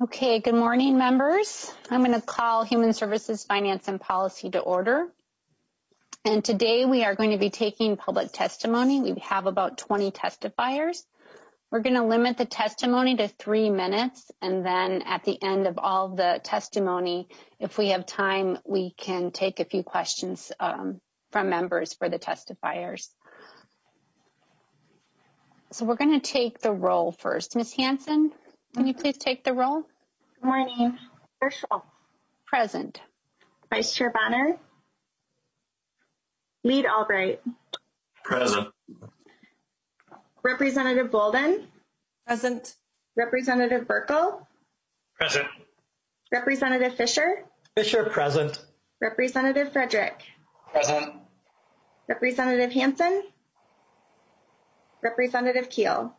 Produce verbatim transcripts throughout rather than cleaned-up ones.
Okay, good morning, members. I'm going to call Human Services, Finance, and Policy to order. And today we are going to be taking public testimony. We have about twenty testifiers. We're going to limit the testimony to three minutes, and then at the end of all the testimony, if we have time, we can take a few questions um, from members for the testifiers. So we're going to take the roll first. Miz Hanson, can you please take the roll? Good morning. Chair Schultz. Present. Vice Chair Bonner. Lead Albright. Present. Representative Bolden. Present. Representative Burkle. Present. Representative Fisher. Fisher, present. Representative Frederick. Present. Representative Hanson. Representative Keel.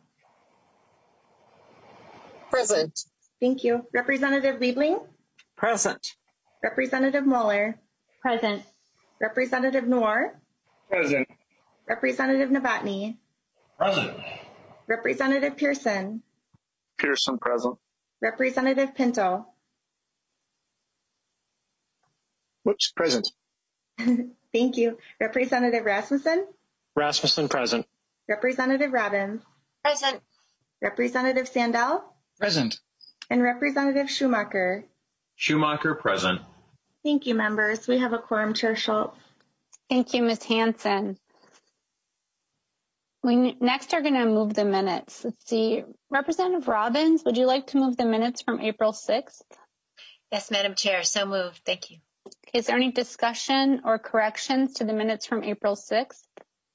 Present. Thank you. Representative Liebling. Present. Representative Mueller. Present. Representative Noor. Present. Representative Novotny. Present. Representative Pearson. Pearson, present. Representative Pinto. Whoops, present. Thank you. Representative Rasmussen. Rasmussen, present. Representative Robbins. Present. Representative Sandell. Present. And Representative Schumacher. Schumacher, present. Thank you, members. We have a quorum, Chair Schultz. Thank you, Miz Hanson. We next are going to move the minutes. Let's see. Representative Robbins, would you like to move the minutes from April sixth? Yes, Madam Chair, so moved. Thank you. Okay, is there any discussion or corrections to the minutes from April sixth?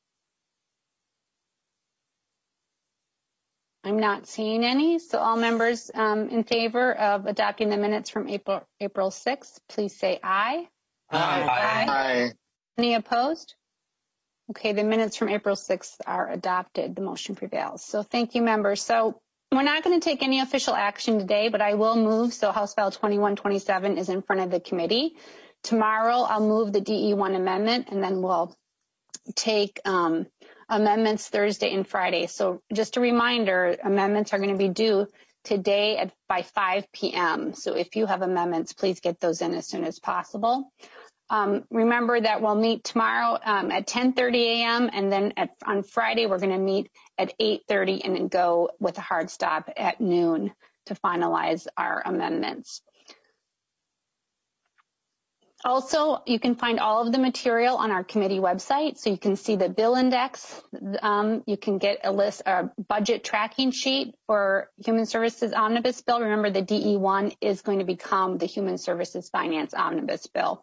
I'm not seeing any, so all members um, in favor of adopting the minutes from April April sixth, please say aye. Aye. Aye. Aye. Any opposed? Okay, the minutes from April sixth are adopted. The motion prevails. So thank you, members. So we're not going to take any official action today, but I will move. So House File twenty-one twenty-seven is in front of the committee. Tomorrow, I'll move the D E one amendment, and then we'll take um, amendments Thursday and Friday. So just a reminder, amendments are going to be due today at by five p m So if you have amendments, please get those in as soon as possible. Um, remember that we'll meet tomorrow um, at ten thirty a m and then at, on Friday we're going to meet at eight thirty and then go with a hard stop at noon to finalize our amendments. Also, you can find all of the material on our committee website, so you can see the bill index. Um, you can get a list, a budget tracking sheet for Human Services Omnibus Bill. Remember, the D E one is going to become the Human Services Finance Omnibus Bill.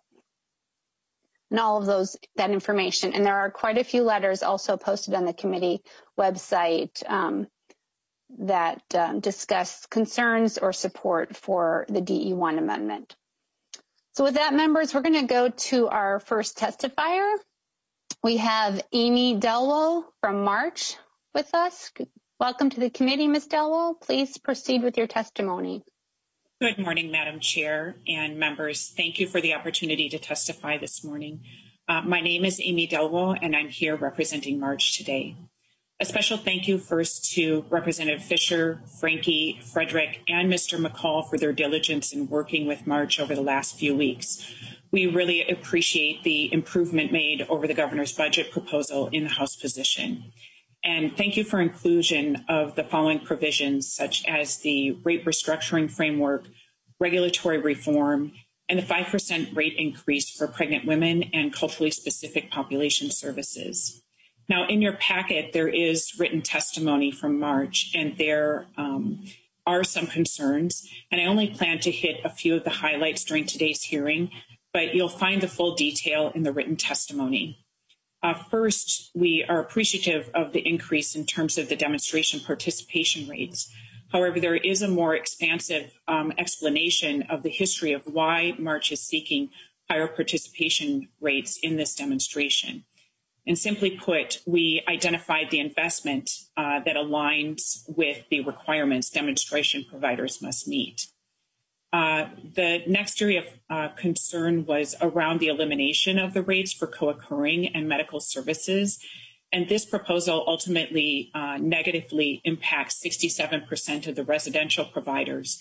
And all of those, that information. And there are quite a few letters also posted on the committee website um, that uh, discuss concerns or support for the D E one amendment. So with that, members, we're going to go to our first testifier. We have Amy Delwo from March with us. Welcome to the committee, Miz Delwo. Please proceed with your testimony. Good morning, Madam Chair and members. Thank you for the opportunity to testify this morning. Uh, my name is Amy Delwo, and I'm here representing March today. A special thank you first to Representative Fisher, Frankie, Frederick, and Mister McCall for their diligence in working with March over the last few weeks. We really appreciate the improvement made over the governor's budget proposal in the House position. And thank you for inclusion of the following provisions, such as the rate restructuring framework, regulatory reform, and the five percent rate increase for pregnant women and culturally specific population services. Now, in your packet, there is written testimony from March, and there um, are some concerns. And I only plan to hit a few of the highlights during today's hearing, but you'll find the full detail in the written testimony. Uh, first, we are appreciative of the increase in terms of the demonstration participation rates. However, there is a more expansive um, explanation of the history of why March is seeking higher participation rates in this demonstration. And simply put, we identified the investment uh, that aligns with the requirements demonstration providers must meet. Uh, the next area of uh, concern was around the elimination of the rates for co-occurring and medical services. And this proposal ultimately uh, negatively impacts sixty-seven percent of the residential providers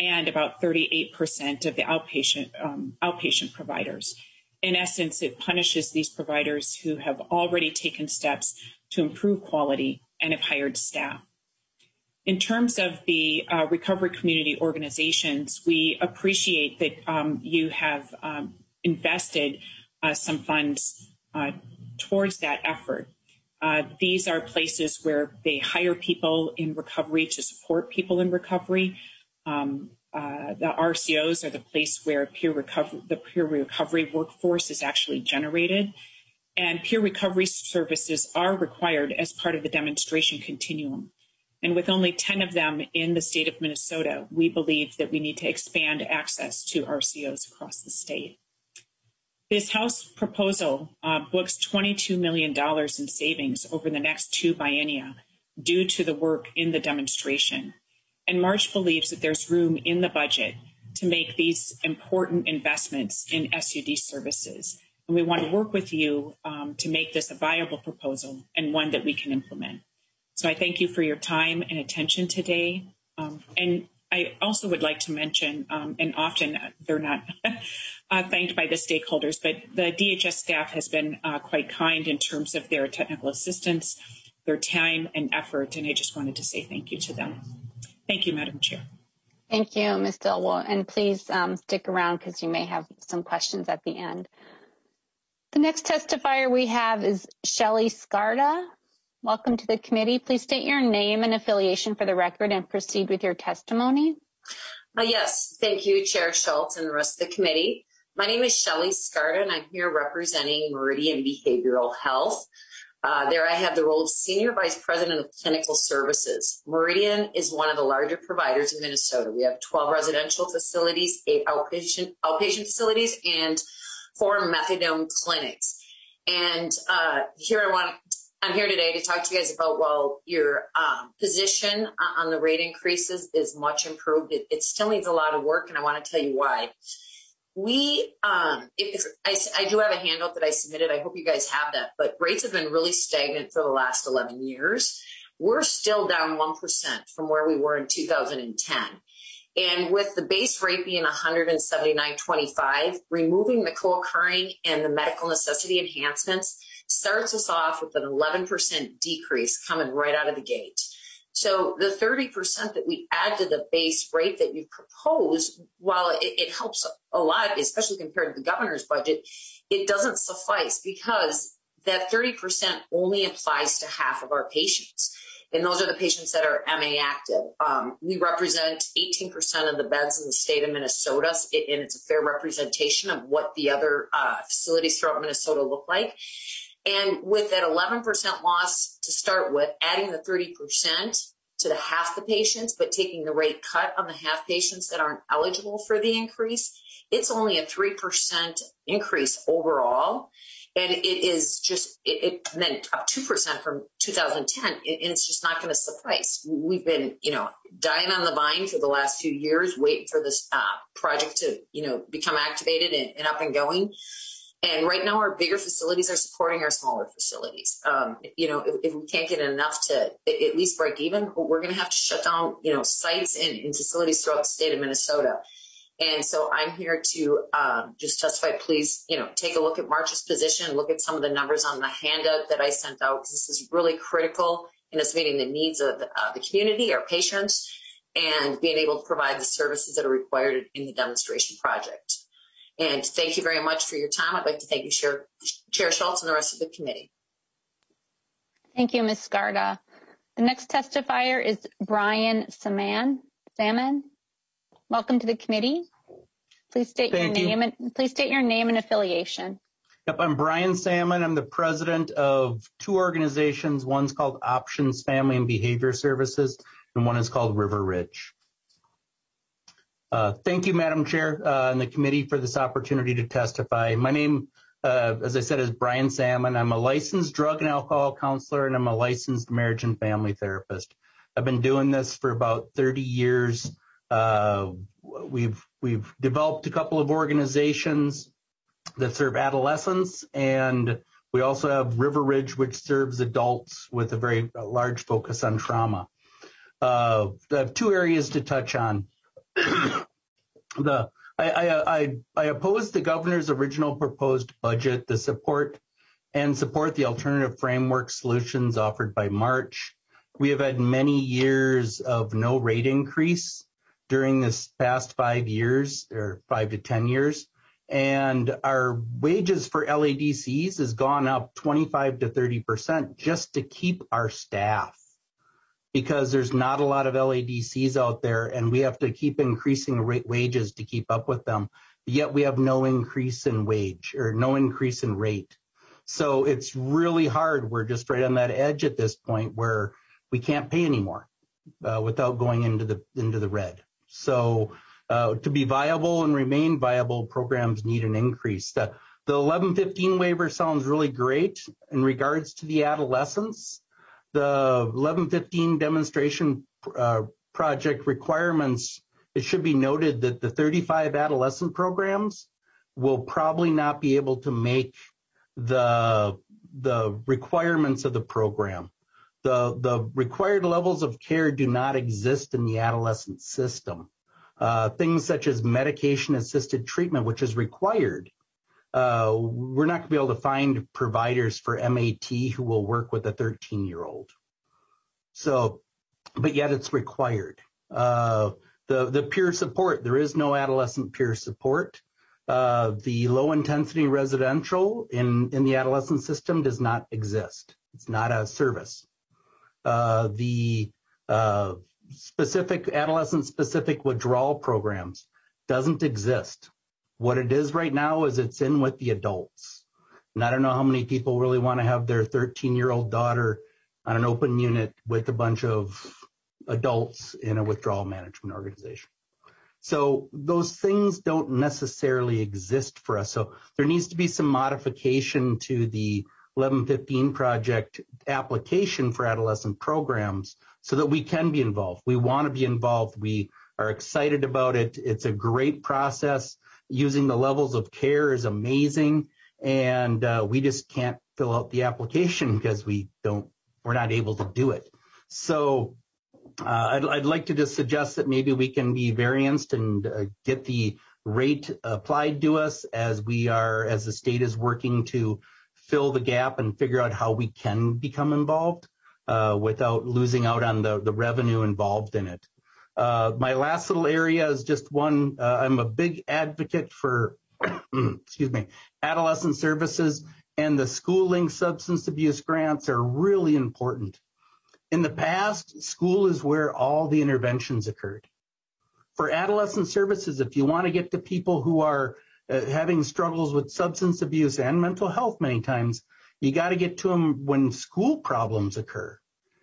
and about thirty-eight percent of the outpatient um, outpatient providers. In essence, it punishes these providers who have already taken steps to improve quality and have hired staff. In terms of the uh, recovery community organizations, we appreciate that um, you have um, invested uh, some funds uh, towards that effort. Uh, these are places where they hire people in recovery to support people in recovery. Um, uh, the R C Os are the place where peer recovery, the peer recovery workforce is actually generated. And peer recovery services are required as part of the demonstration continuum. And with only ten of them in the state of Minnesota, we believe that we need to expand access to R C Os across the state. This House proposal uh, books twenty-two million dollars in savings over the next two biennia due to the work in the demonstration. And March believes that there's room in the budget to make these important investments in S U D services. And we want to work with you um, to make this a viable proposal and one that we can implement. So I thank you for your time and attention today. Um, and I also would like to mention, um, and often they're not uh, thanked by the stakeholders, but the D H S staff has been uh, quite kind in terms of their technical assistance, their time and effort, and I just wanted to say thank you to them. Thank you, Madam Chair. Thank you, Miz Dilwell, and please um, stick around because you may have some questions at the end. The next testifier we have is Shelley Scarda. Welcome to the committee. Please state your name and affiliation for the record and proceed with your testimony. Uh, yes, thank you, Chair Schultz and the rest of the committee. My name is Shelley Scarda, and I'm here representing Meridian Behavioral Health. Uh, there I have the role of Senior Vice President of Clinical Services. Meridian is one of the larger providers in Minnesota. We have twelve residential facilities, eight outpatient, outpatient facilities, and four methadone clinics. And uh, here I want I'm here today to talk to you guys about, well, your um, position on the rate increases is much improved. It, it still needs a lot of work, and I want to tell you why. We, um, if, if I, I do have a handout that I submitted. I hope you guys have that, but rates have been really stagnant for the last eleven years. We're still down one percent from where we were in two thousand ten. And with the base rate being one hundred seventy-nine twenty-five, removing the co-occurring and the medical necessity enhancements starts us off with an eleven percent decrease coming right out of the gate. So the thirty percent that we add to the base rate that you propose, while it, it helps a lot, especially compared to the governor's budget, it doesn't suffice because that thirty percent only applies to half of our patients. And those are the patients that are M A active. Um, we represent eighteen percent of the beds in the state of Minnesota, and it's a fair representation of what the other uh, facilities throughout Minnesota look like. And with that eleven percent loss to start with, adding the thirty percent to the half the patients, but taking the rate cut on the half patients that aren't eligible for the increase, it's only a three percent increase overall. And it is just, it, it meant up two percent from two thousand ten, and it's just not going to suffice. We've been, you know, dying on the vine for the last few years, waiting for this uh, project to, you know, become activated and, and up and going. And right now, our bigger facilities are supporting our smaller facilities. Um, you know, if, if we can't get enough to at least break even, we're going to have to shut down, you know, sites and, and facilities throughout the state of Minnesota. And so I'm here to um, just testify. Please, you know, take a look at March's position, look at some of the numbers on the handout that I sent out, because this is really critical in us meeting the needs of the, uh, the community, our patients, and being able to provide the services that are required in the demonstration project. And thank you very much for your time. I'd like to thank you, Chair, Chair Schultz, and the rest of the committee. Thank you, Miz Scarda. The next testifier is Brian Saman. Salmon. Welcome to the committee. Please state Thank your you. name and please state your name and affiliation. Yep, I'm Brian Salmon. I'm the president of two organizations. One's called Options Family and Behavior Services, and one is called River Ridge. Uh, thank you, Madam Chair, uh, and the committee for this opportunity to testify. My name, uh, as I said, is Brian Salmon. I'm a licensed drug and alcohol counselor, and I'm a licensed marriage and family therapist. I've been doing this for about thirty years. Uh, we've we've developed a couple of organizations that serve adolescents, and we also have River Ridge, which serves adults with a very a large focus on trauma. Uh, I have two areas to touch on. the I, I, I, I oppose the governor's original proposed budget, the support and support the alternative framework solutions offered by March. We have had many years of no rate increase during this past five years or five to ten years. And our wages for L A D Cs has gone up twenty-five to thirty percent just to keep our staff, because there's not a lot of L A D Cs out there and we have to keep increasing rate wages to keep up with them. Yet we have no increase in wage or no increase in rate. So it's really hard. We're just right on that edge at this point where we can't pay anymore uh, without going into the into the red. So uh, to be viable and remain viable, programs need an increase. The, the eleven fifteen waiver sounds really great in regards to the adolescents. The eleven fifteen demonstration uh, project requirements, it should be noted that the thirty-five adolescent programs will probably not be able to make the the requirements of the program. The the required levels of care do not exist in the adolescent system. Uh, things such as medication-assisted treatment, which is required. Uh, we're not going to be able to find providers for M A T who will work with a thirteen-year-old. So, but yet it's required. Uh, the the peer support, there is no adolescent peer support. Uh, the low-intensity residential in, in the adolescent system does not exist. It's not a service. Uh, the uh, specific adolescent-specific withdrawal programs doesn't exist. What it is right now is it's in with the adults. And I don't know how many people really want to have their thirteen-year-old daughter on an open unit with a bunch of adults in a withdrawal management organization. So those things don't necessarily exist for us. So there needs to be some modification to the eleven fifteen project application for adolescent programs so that we can be involved. We want to be involved. We are excited about it. It's a great process. Using the levels of care is amazing. And uh, we just can't fill out the application because we don't, we're not able to do it. So Uh, I'd, I'd like to just suggest that maybe we can be varianced and uh, get the rate applied to us as we are, as the state is working to fill the gap and figure out how we can become involved uh, without losing out on the, the revenue involved in it. Uh, my last little area is just one, uh, I'm a big advocate for, excuse me, adolescent services, and the school-linked substance abuse grants are really important. In the past, school is where all the interventions occurred. For adolescent services, if you want to get to people who are uh, having struggles with substance abuse and mental health many times, you got to get to them when school problems occur.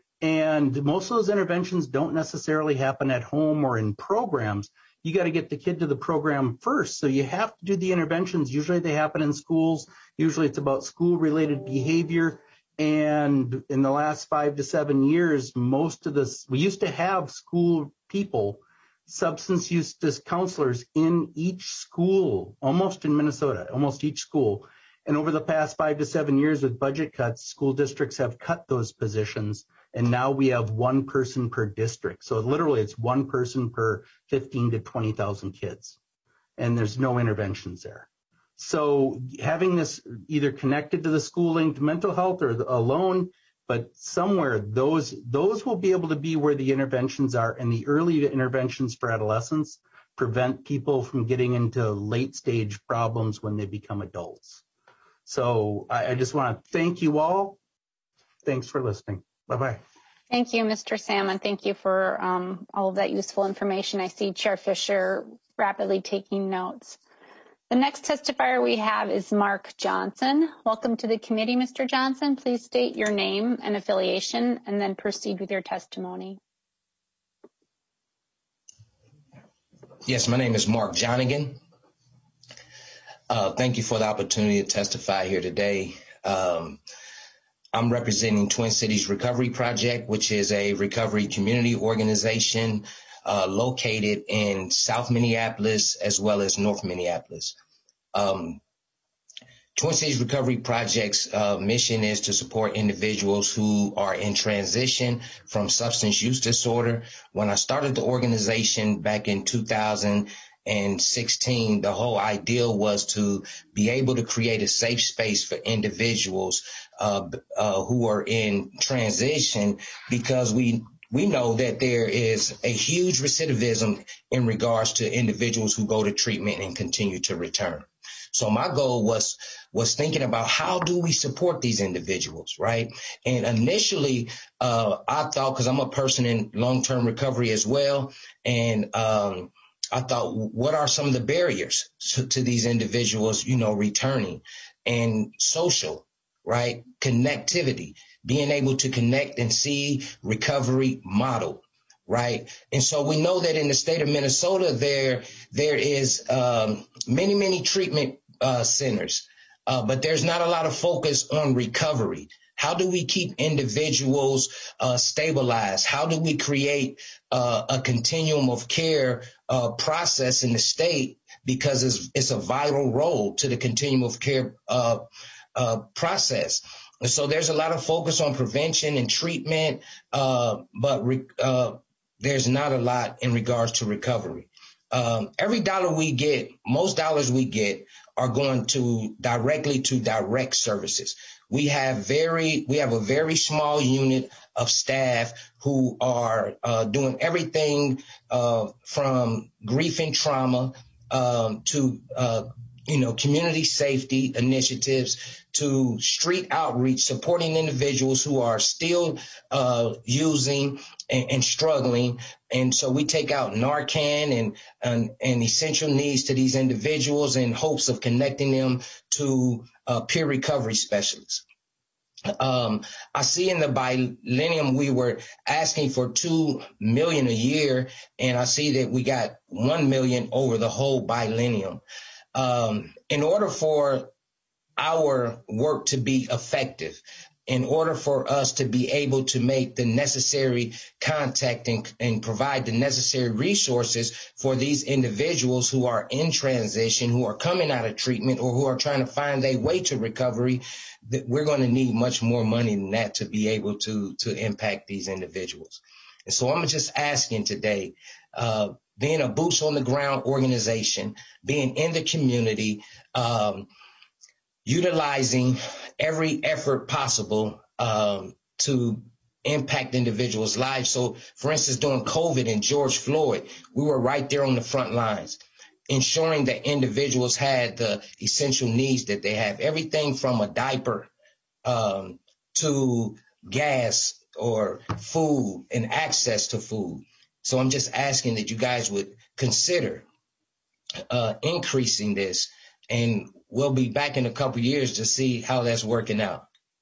And most of those interventions don't necessarily happen at home or in programs. You got to get the kid to the program first. So you have to do the interventions. Usually they happen in schools. Usually it's about school-related behavior. And in the last five to seven years, most of this, we used to have school people, substance use counselors in each school, almost in Minnesota, almost each school. And over the past five to seven years with budget cuts, school districts have cut those positions. And now we have one person per district. So literally it's one person per fifteen to twenty thousand kids. And there's no interventions there. So having this either connected to the school-linked mental health or alone, but somewhere those those will be able to be where the interventions are, and the early interventions for adolescents prevent people from getting into late-stage problems when they become adults. So I, I just want to thank you all. Thanks for listening. Bye-bye. Thank you, Mister Salmon. Thank you for um, all of that useful information. I see Chair Fisher rapidly taking notes. The next testifier we have is Mark Johnson. Welcome to the committee, Mister Johnson. Please state your name and affiliation and then proceed with your testimony. Yes, my name is Mark Johnigan. Uh, thank you for the opportunity to testify here today. Um, I'm representing Twin Cities Recovery Project, which is a recovery community organization Uh, located in South Minneapolis as well as North Minneapolis. Um, Twin Cities Recovery Project's uh, mission is to support individuals who are in transition from substance use disorder. When I started the organization back in two thousand sixteen, the whole idea was to be able to create a safe space for individuals uh, uh, who are in transition, because we we know that there is a huge recidivism in regards to individuals who go to treatment and continue to return. So my goal was was thinking about how do we support these individuals, right? And initially, uh, I thought, because I'm a person in long-term recovery as well, and um, I thought, what are some of the barriers to, to these individuals, you know, returning? And social, right? Connectivity, being able to connect and see recovery model, right? And so we know that in the state of Minnesota, there there is um, many, many treatment uh, centers, uh, but there's not a lot of focus on recovery. How do we keep individuals uh, stabilized? How do we create uh, a continuum of care uh, process in the state? Because it's, it's a vital role to the continuum of care uh, uh, process. And so there's a lot of focus on prevention and treatment, uh, but re- uh, there's not a lot in regards to recovery. Um, every dollar we get, most dollars we get are going to directly to direct services. We have very, we have a very small unit of staff who are uh, doing everything uh, from grief and trauma um, to, uh, you know, community safety initiatives to street outreach, supporting individuals who are still uh, using and, and struggling. And so we take out Narcan and, and, and essential needs to these individuals in hopes of connecting them to uh, peer recovery specialists. Um, I see in the biennium we were asking for two million a year, and I see that we got one million over the whole biennium. Um, in order for our work to be effective, in order for us to be able to make the necessary contact and, and provide the necessary resources for these individuals who are in transition, who are coming out of treatment, or who are trying to find their way to recovery, that we're going to need much more money than that to be able to, to impact these individuals. And so I'm just asking today, uh, being a boots on the ground organization, being in the community, um, utilizing every effort possible um, to impact individuals' lives. So, for instance, during COVID and George Floyd, we were right there on the front lines, ensuring that individuals had the essential needs that they have, everything from a diaper um, to gas or food and access to food. So I'm just asking that you guys would consider uh, increasing this, and we'll be back in a couple of years to see how that's working out.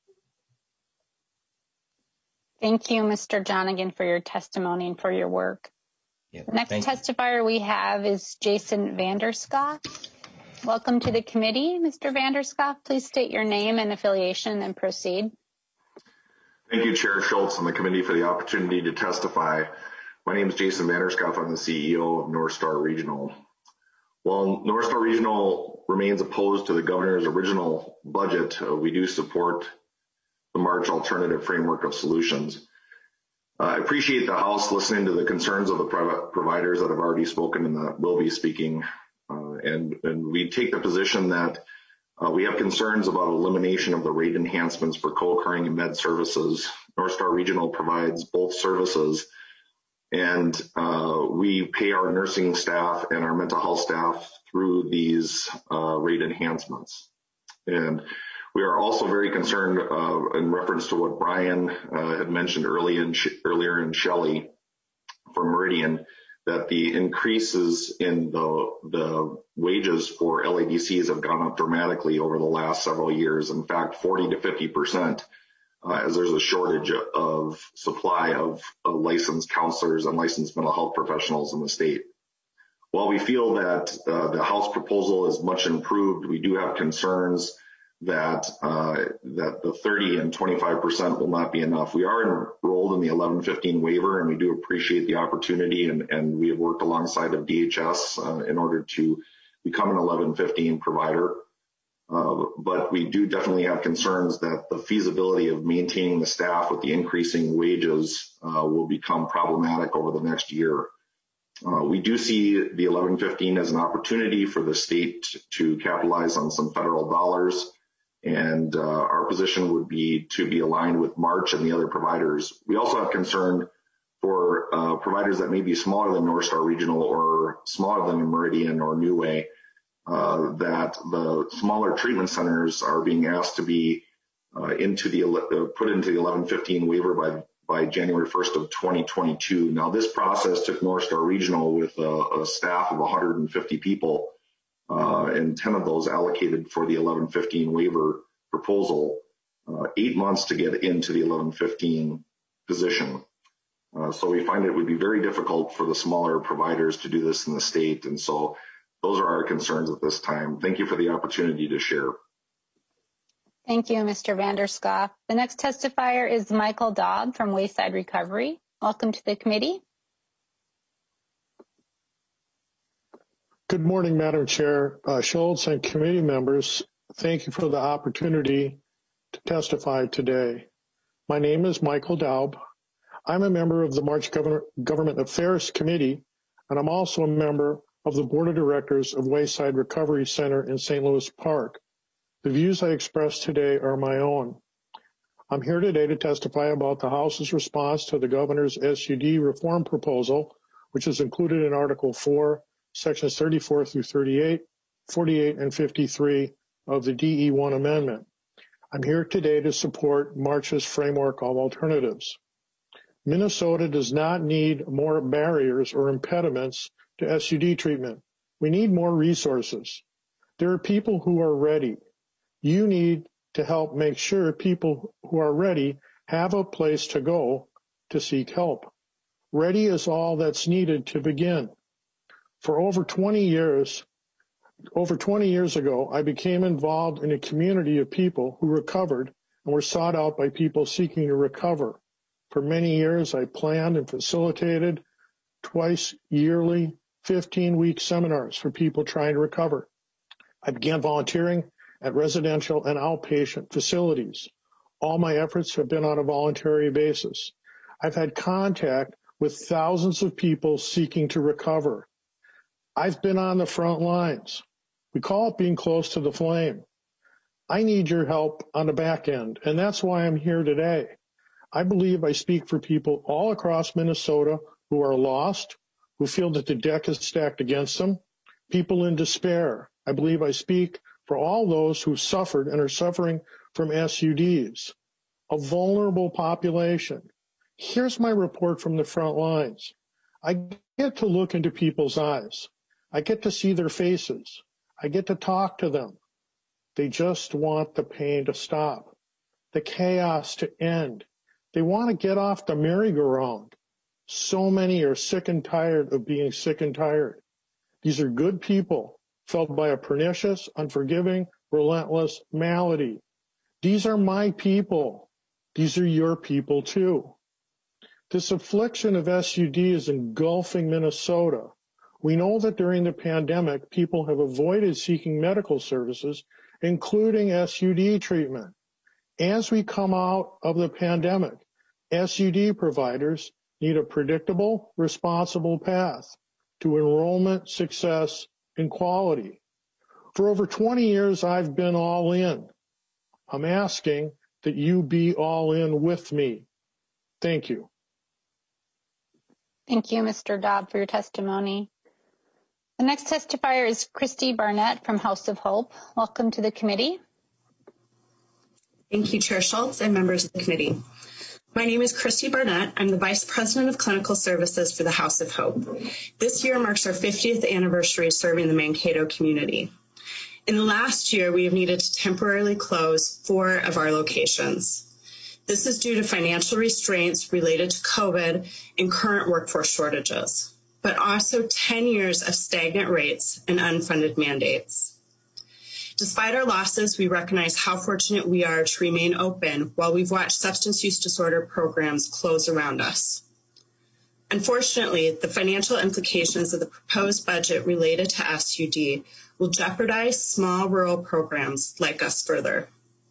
Thank you, Mister Jonigan, for your testimony and for your work. Yeah, the next testifier we have is Jason Vanderskoff. Welcome to the committee, Mister Vanderskoff. Please state your name and affiliation and proceed. Thank you, Chair Schultz and the committee, for the opportunity to testify. My name is Jason Vanderskoff. I'm the C E O of North Star Regional. While North Star Regional remains opposed to the governor's original budget, uh, we do support the March Alternative Framework of Solutions. Uh, I appreciate the House listening to the concerns of the private providers that have already spoken and that will be speaking. Uh, and, and we take the position that uh, we have concerns about elimination of the rate enhancements for co-occurring and med services. North Star Regional provides both services, and uh, we pay our nursing staff and our mental health staff through these uh, rate enhancements. And we are also very concerned uh, in reference to what Brian uh, had mentioned early in sh- earlier in Shelley from Meridian, that the increases in the, the wages for L A D Cs have gone up dramatically over the last several years. In fact, forty to fifty percent. Uh, as there's a shortage of supply of uh, licensed counselors and licensed mental health professionals in the state. While we feel that uh, the House proposal is much improved, we do have concerns that uh, that the thirty and twenty-five percent will not be enough. We are enrolled in the eleven fifteen waiver, and we do appreciate the opportunity, and, and we have worked alongside of D H S uh, in order to become an eleven fifteen provider. Uh, but we do definitely have concerns that the feasibility of maintaining the staff with the increasing wages uh, will become problematic over the next year. Uh, we do see the eleven fifteen as an opportunity for the state to capitalize on some federal dollars, and uh, our position would be to be aligned with March and the other providers. We also have concern for uh, providers that may be smaller than North Star Regional or smaller than Meridian or New Way. Uh, that the smaller treatment centers are being asked to be uh, into the uh, put into the eleven fifteen waiver by by January first of twenty twenty-two. Now, this process took North Star Regional with a, a staff of one hundred fifty people, uh, and ten of those allocated for the eleven fifteen waiver proposal, uh, eight months to get into the eleven fifteen position. Uh, so we find it would be very difficult for the smaller providers to do this in the state, and so those are our concerns at this time. Thank you for the opportunity to share. Thank you, Mister Vanderskoff. The next testifier is Michael Daub from Wayside Recovery. Welcome to the committee. Good morning, Madam Chair, uh, Schultz and committee members. Thank you for the opportunity to testify today. My name is Michael Daub. I'm a member of the March Governor, Government Affairs Committee, and I'm also a member of the Board of Directors of Wayside Recovery Center in Saint Louis Park. The views I express today are my own. I'm here today to testify about the House's response to the Governor's S U D reform proposal, which is included in Article four, Sections thirty-four through thirty-eight, forty-eight, and fifty-three of the D E one amendment. I'm here today to support March's framework of alternatives. Minnesota does not need more barriers or impediments to S U D treatment. We need more resources. There are people who are ready. You need to help make sure people who are ready have a place to go to seek help. Ready is all that's needed to begin. For over twenty years, over twenty years ago, I became involved in a community of people who recovered and were sought out by people seeking to recover. For many years, I planned and facilitated twice yearly fifteen-week seminars for people trying to recover. I began volunteering at residential and outpatient facilities. All my efforts have been on a voluntary basis. I've had contact with thousands of people seeking to recover. I've been on the front lines. We call it being close to the flame. I need your help on the back end, and that's why I'm here today. I believe I speak for people all across Minnesota who are lost, who feel that the deck is stacked against them, people in despair. I believe I speak for all those who suffered and are suffering from S U Ds, a vulnerable population. Here's my report from the front lines. I get to look into people's eyes. I get to see their faces. I get to talk to them. They just want the pain to stop, the chaos to end. They want to get off the merry-go-round. So many are sick and tired of being sick and tired. These are good people felled by a pernicious, unforgiving, relentless malady. These are my people. These are your people too. This affliction of S U D is engulfing Minnesota. We know that during the pandemic, people have avoided seeking medical services, including S U D treatment. As we come out of the pandemic, S U D providers need a predictable, responsible path to enrollment, success, and quality. For over twenty years, I've been all in. I'm asking that you be all in with me. Thank you. Thank you, Mister Daub, for your testimony. The next testifier is Christy Barnett from House of Hope. Welcome to the committee. Thank you, Chair Schultz and members of the committee. My name is Christy Barnett. I'm the Vice President of Clinical Services for the House of Hope. This year marks our fiftieth anniversary serving the Mankato community. In the last year, we have needed to temporarily close four of our locations. This is due to financial restraints related to COVID and current workforce shortages, but also ten years of stagnant rates and unfunded mandates. Despite our losses, we recognize how fortunate we are to remain open while we've watched substance use disorder programs close around us. Unfortunately, the financial implications of the proposed budget related to S U D will jeopardize small rural programs like us further.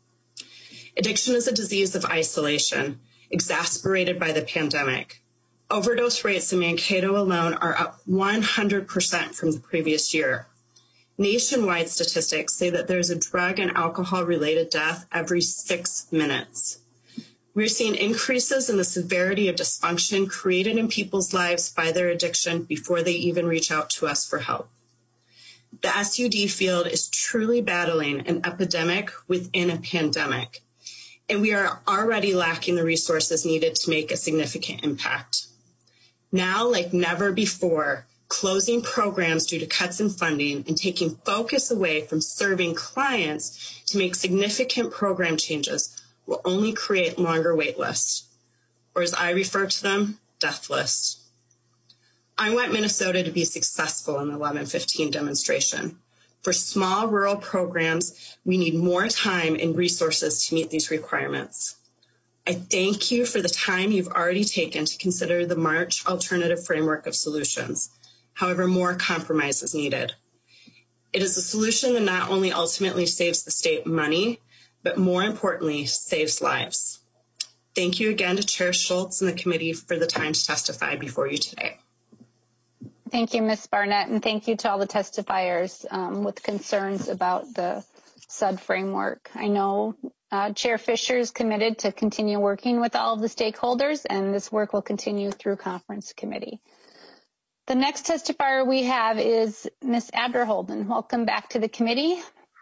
Addiction is a disease of isolation, exacerbated by the pandemic. Overdose rates in Mankato alone are up one hundred percent from the previous year. Nationwide statistics say that there's a drug and alcohol-related death every six minutes. We're seeing increases in the severity of dysfunction created in people's lives by their addiction before they even reach out to us for help. The S U D field is truly battling an epidemic within a pandemic, and we are already lacking the resources needed to make a significant impact. Now, like never before, closing programs due to cuts in funding and taking focus away from serving clients to make significant program changes will only create longer wait lists, or as I refer to them, death lists. I want Minnesota to be successful in the eleven fifteen demonstration. For small rural programs, we need more time and resources to meet these requirements. I thank you for the time you've already taken to consider the March alternative framework of solutions. However, more compromise is needed. It is a solution that not only ultimately saves the state money, but more importantly, saves lives. Thank you again to Chair Schultz and the committee for the time to testify before you today. Thank you, Miz Barnett, and thank you to all the testifiers um, with concerns about the S U D framework. I know uh, Chair Fisher is committed to continue working with all of the stakeholders, and this work will continue through conference committee. The next testifier we have is Miz Abderholden. Welcome back to the committee.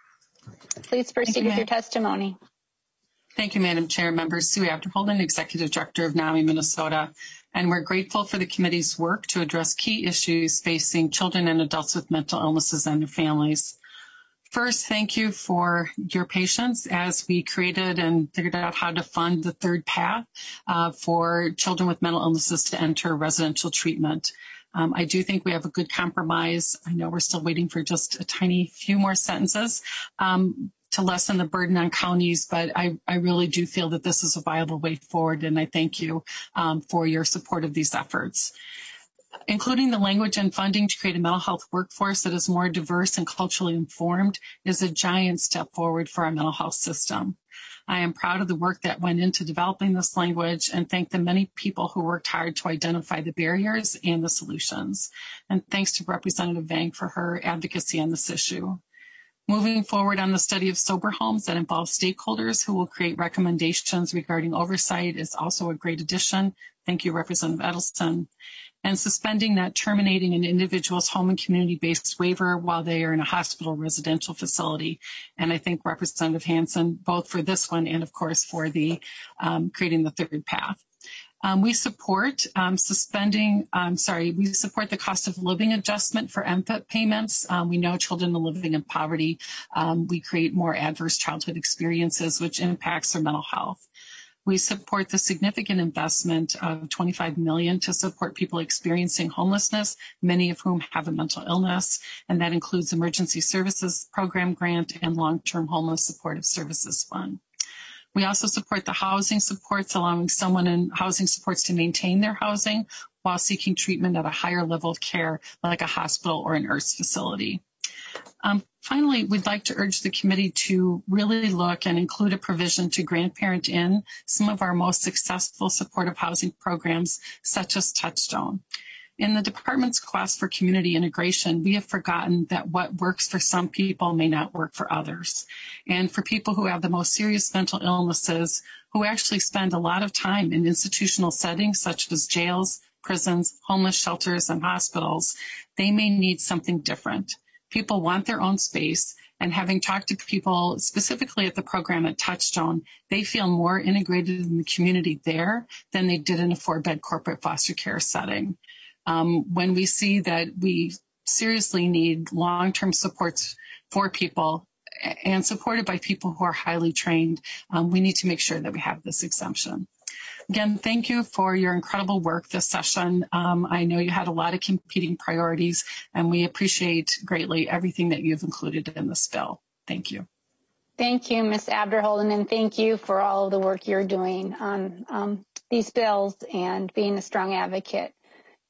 Please proceed with your testimony. Thank you, Madam Chair. Members, Sue Abderholden, Executive Director of NAMI Minnesota, and we're grateful for the committee's work to address key issues facing children and adults with mental illnesses and their families. First, thank you for your patience as we created and figured out how to fund the third path uh, for children with mental illnesses to enter residential treatment. Um, I do think we have a good compromise. I know we're still waiting for just a tiny few more sentences um, to lessen the burden on counties, but I, I really do feel that this is a viable way forward, and I thank you um, for your support of these efforts. Including the language and funding to create a mental health workforce that is more diverse and culturally informed is a giant step forward for our mental health system. I am proud of the work that went into developing this language and thank the many people who worked hard to identify the barriers and the solutions. And thanks to Representative Vang for her advocacy on this issue. Moving forward on the study of sober homes that involves stakeholders who will create recommendations regarding oversight is also a great addition. Thank you, Representative Edelson. And suspending that terminating an individual's home and community-based waiver while they are in a hospital or residential facility. And I thank Representative Hansen both for this one and, of course, for the um, creating the third path. Um, we support um, suspending, um, sorry, we support the cost of living adjustment for M P I P payments. Um, we know children living in poverty, um, we create more adverse childhood experiences, which impacts their mental health. We support the significant investment of twenty-five million dollars to support people experiencing homelessness, many of whom have a mental illness, and that includes Emergency Services Program Grant and Long-Term Homeless Supportive Services Fund. We also support the housing supports, allowing someone in housing supports to maintain their housing while seeking treatment at a higher level of care, like a hospital or an I R S facility. Um, finally, we'd like to urge the committee to really look and include a provision to grandparent in some of our most successful supportive housing programs, such as Touchstone. In the department's quest for community integration, we have forgotten that what works for some people may not work for others. And for people who have the most serious mental illnesses, who actually spend a lot of time in institutional settings such as jails, prisons, homeless shelters, and hospitals, they may need something different. People want their own space, and having talked to people specifically at the program at Touchstone, they feel more integrated in the community there than they did in a four-bed corporate foster care setting. Um, when we see that we seriously need long-term supports for people and supported by people who are highly trained, um, we need to make sure that we have this exemption. Again, thank you for your incredible work this session. Um, I know you had a lot of competing priorities, and we appreciate greatly everything that you've included in this bill. Thank you. Thank you, Miz Abderholden, and thank you for all of the work you're doing on um, these bills and being a strong advocate.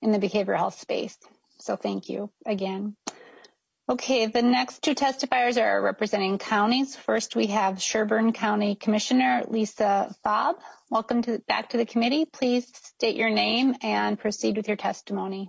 in the behavioral health space. So thank you again. Okay, the next two testifiers are representing counties. First, we have Sherburne County Commissioner Lisa Faub. Welcome to, back to the committee. Please state your name and proceed with your testimony.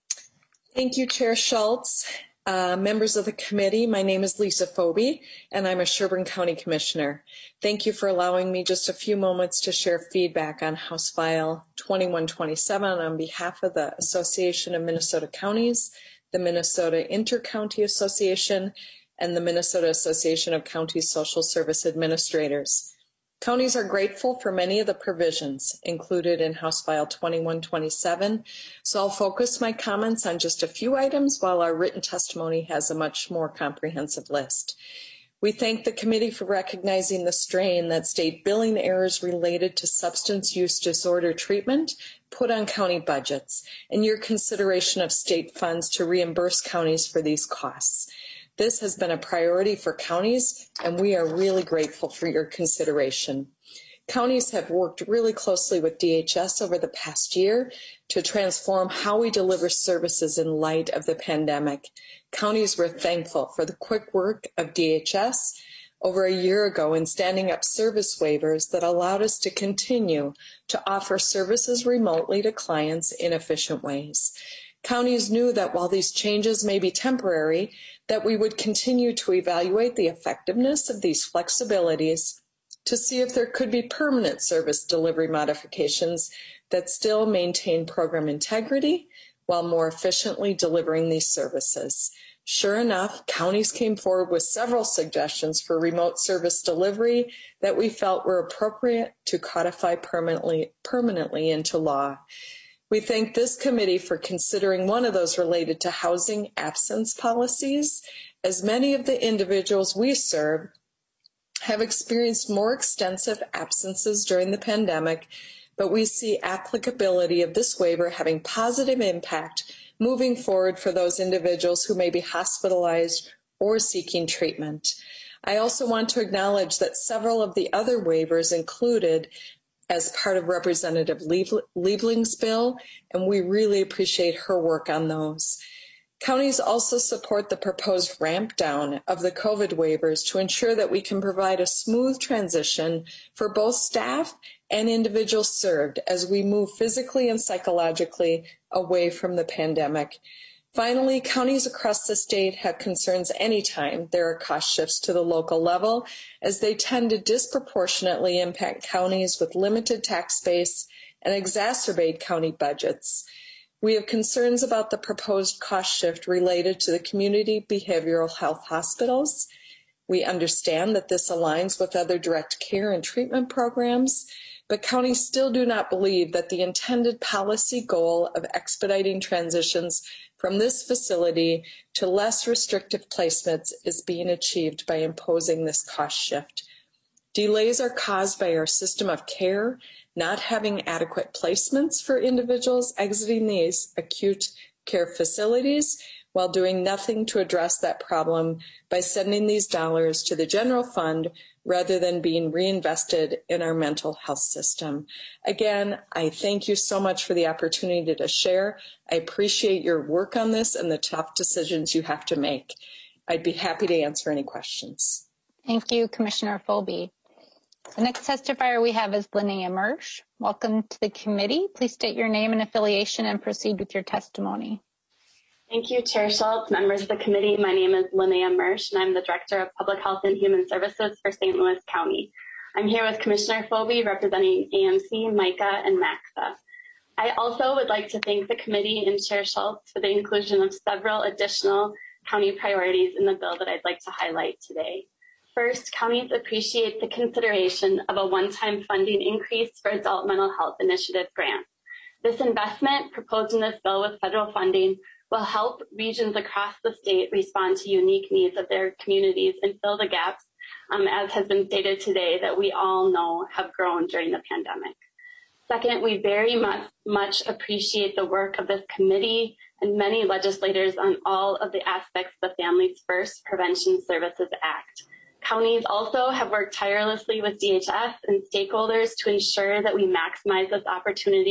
Thank you, Chair Schultz. Uh, members of the committee, my name is Lisa Faub, and I'm a Sherburne County Commissioner. Thank you for allowing me just a few moments to share feedback on House File twenty-one twenty-seven on behalf of the Association of Minnesota Counties, the Minnesota Inter-County Association, and the Minnesota Association of County Social Service Administrators. Counties are grateful for many of the provisions included in House File twenty-one twenty-seven, so I'll focus my comments on just a few items while our written testimony has a much more comprehensive list. We thank the committee for recognizing the strain that state billing errors related to substance use disorder treatment put on county budgets and your consideration of state funds to reimburse counties for these costs. This has been a priority for counties, and we are really grateful for your consideration. Counties have worked really closely with D H S over the past year to transform how we deliver services in light of the pandemic. Counties were thankful for the quick work of D H S over a year ago in standing up service waivers that allowed us to continue to offer services remotely to clients in efficient ways. Counties knew that while these changes may be temporary, that we would continue to evaluate the effectiveness of these flexibilities to see if there could be permanent service delivery modifications that still maintain program integrity while more efficiently delivering these services. Sure enough, counties came forward with several suggestions for remote service delivery that we felt were appropriate to codify permanently, permanently into law. We thank this committee for considering one of those related to housing absence policies, as many of the individuals we serve have experienced more extensive absences during the pandemic, but we see applicability of this waiver having positive impact moving forward for those individuals who may be hospitalized or seeking treatment. I also want to acknowledge that several of the other waivers included as part of Representative Liebling's bill, and we really appreciate her work on those. Counties also support the proposed ramp down of the COVID waivers to ensure that we can provide a smooth transition for both staff and individuals served as we move physically and psychologically away from the pandemic. Finally, counties across the state have concerns anytime there are cost shifts to the local level, as they tend to disproportionately impact counties with limited tax base and exacerbate county budgets. We have concerns about the proposed cost shift related to the community behavioral health hospitals. We understand that this aligns with other direct care and treatment programs, but counties still do not believe that the intended policy goal of expediting transitions from this facility to less restrictive placements is being achieved by imposing this cost shift. Delays are caused by our system of care not having adequate placements for individuals exiting these acute care facilities, while doing nothing to address that problem by sending these dollars to the general fund rather than being reinvested in our mental health system. Again, I thank you so much for the opportunity to share. I appreciate your work on this and the tough decisions you have to make. I'd be happy to answer any questions. Thank you, Commissioner Faub. The next testifier we have is Linnea Mersch. Welcome to the committee. Please state your name and affiliation and proceed with your testimony. Thank you, Chair Schultz, members of the committee. My name is Linnea Mersch, and I'm the Director of Public Health and Human Services for Saint Louis County. I'm here with Commissioner Faub representing A M C, MICA, and MACSA. I also would like to thank the committee and Chair Schultz for the inclusion of several additional county priorities in the bill that I'd like to highlight today. First, counties appreciate the consideration of a one-time funding increase for adult mental health initiative grants. This investment proposed in this bill with federal funding will help regions across the state respond to unique needs of their communities and fill the gaps, um, as has been stated today, that we all know have grown during the pandemic. Second, we very much, much appreciate the work of this committee and many legislators on all of the aspects of the Families First Prevention Services Act. Counties also have worked tirelessly with D H S and stakeholders to ensure that we maximize this opportunity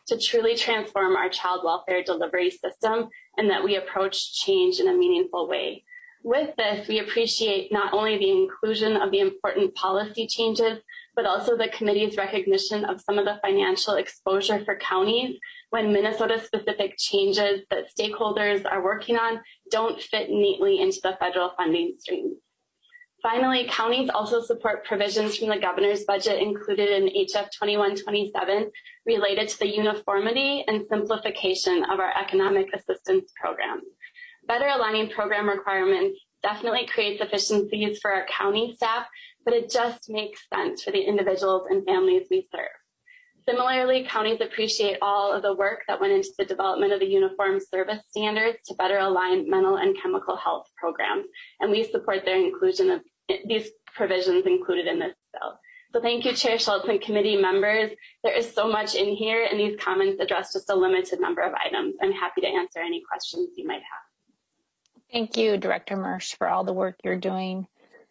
to truly transform our child welfare delivery system and that we approach change in a meaningful way. With this, we appreciate not only the inclusion of the important policy changes, but also the committee's recognition of some of the financial exposure for counties when Minnesota-specific changes that stakeholders are working on don't fit neatly into the federal funding streams. Finally, counties also support provisions from the governor's budget included in H F twenty-one twenty-seven related to the uniformity and simplification of our economic assistance programs. Better aligning program requirements definitely creates efficiencies for our county staff, but it just makes sense for the individuals and families we serve. Similarly, counties appreciate all of the work that went into the development of the uniform service standards to better align mental and chemical health programs, and we support their inclusion of these provisions included in this bill. So thank you, Chair Schultz and committee members. There is so much in here, and these comments address just a limited number of items. I'm happy to answer any questions you might have. Thank you, Director Mersch, for all the work you're doing.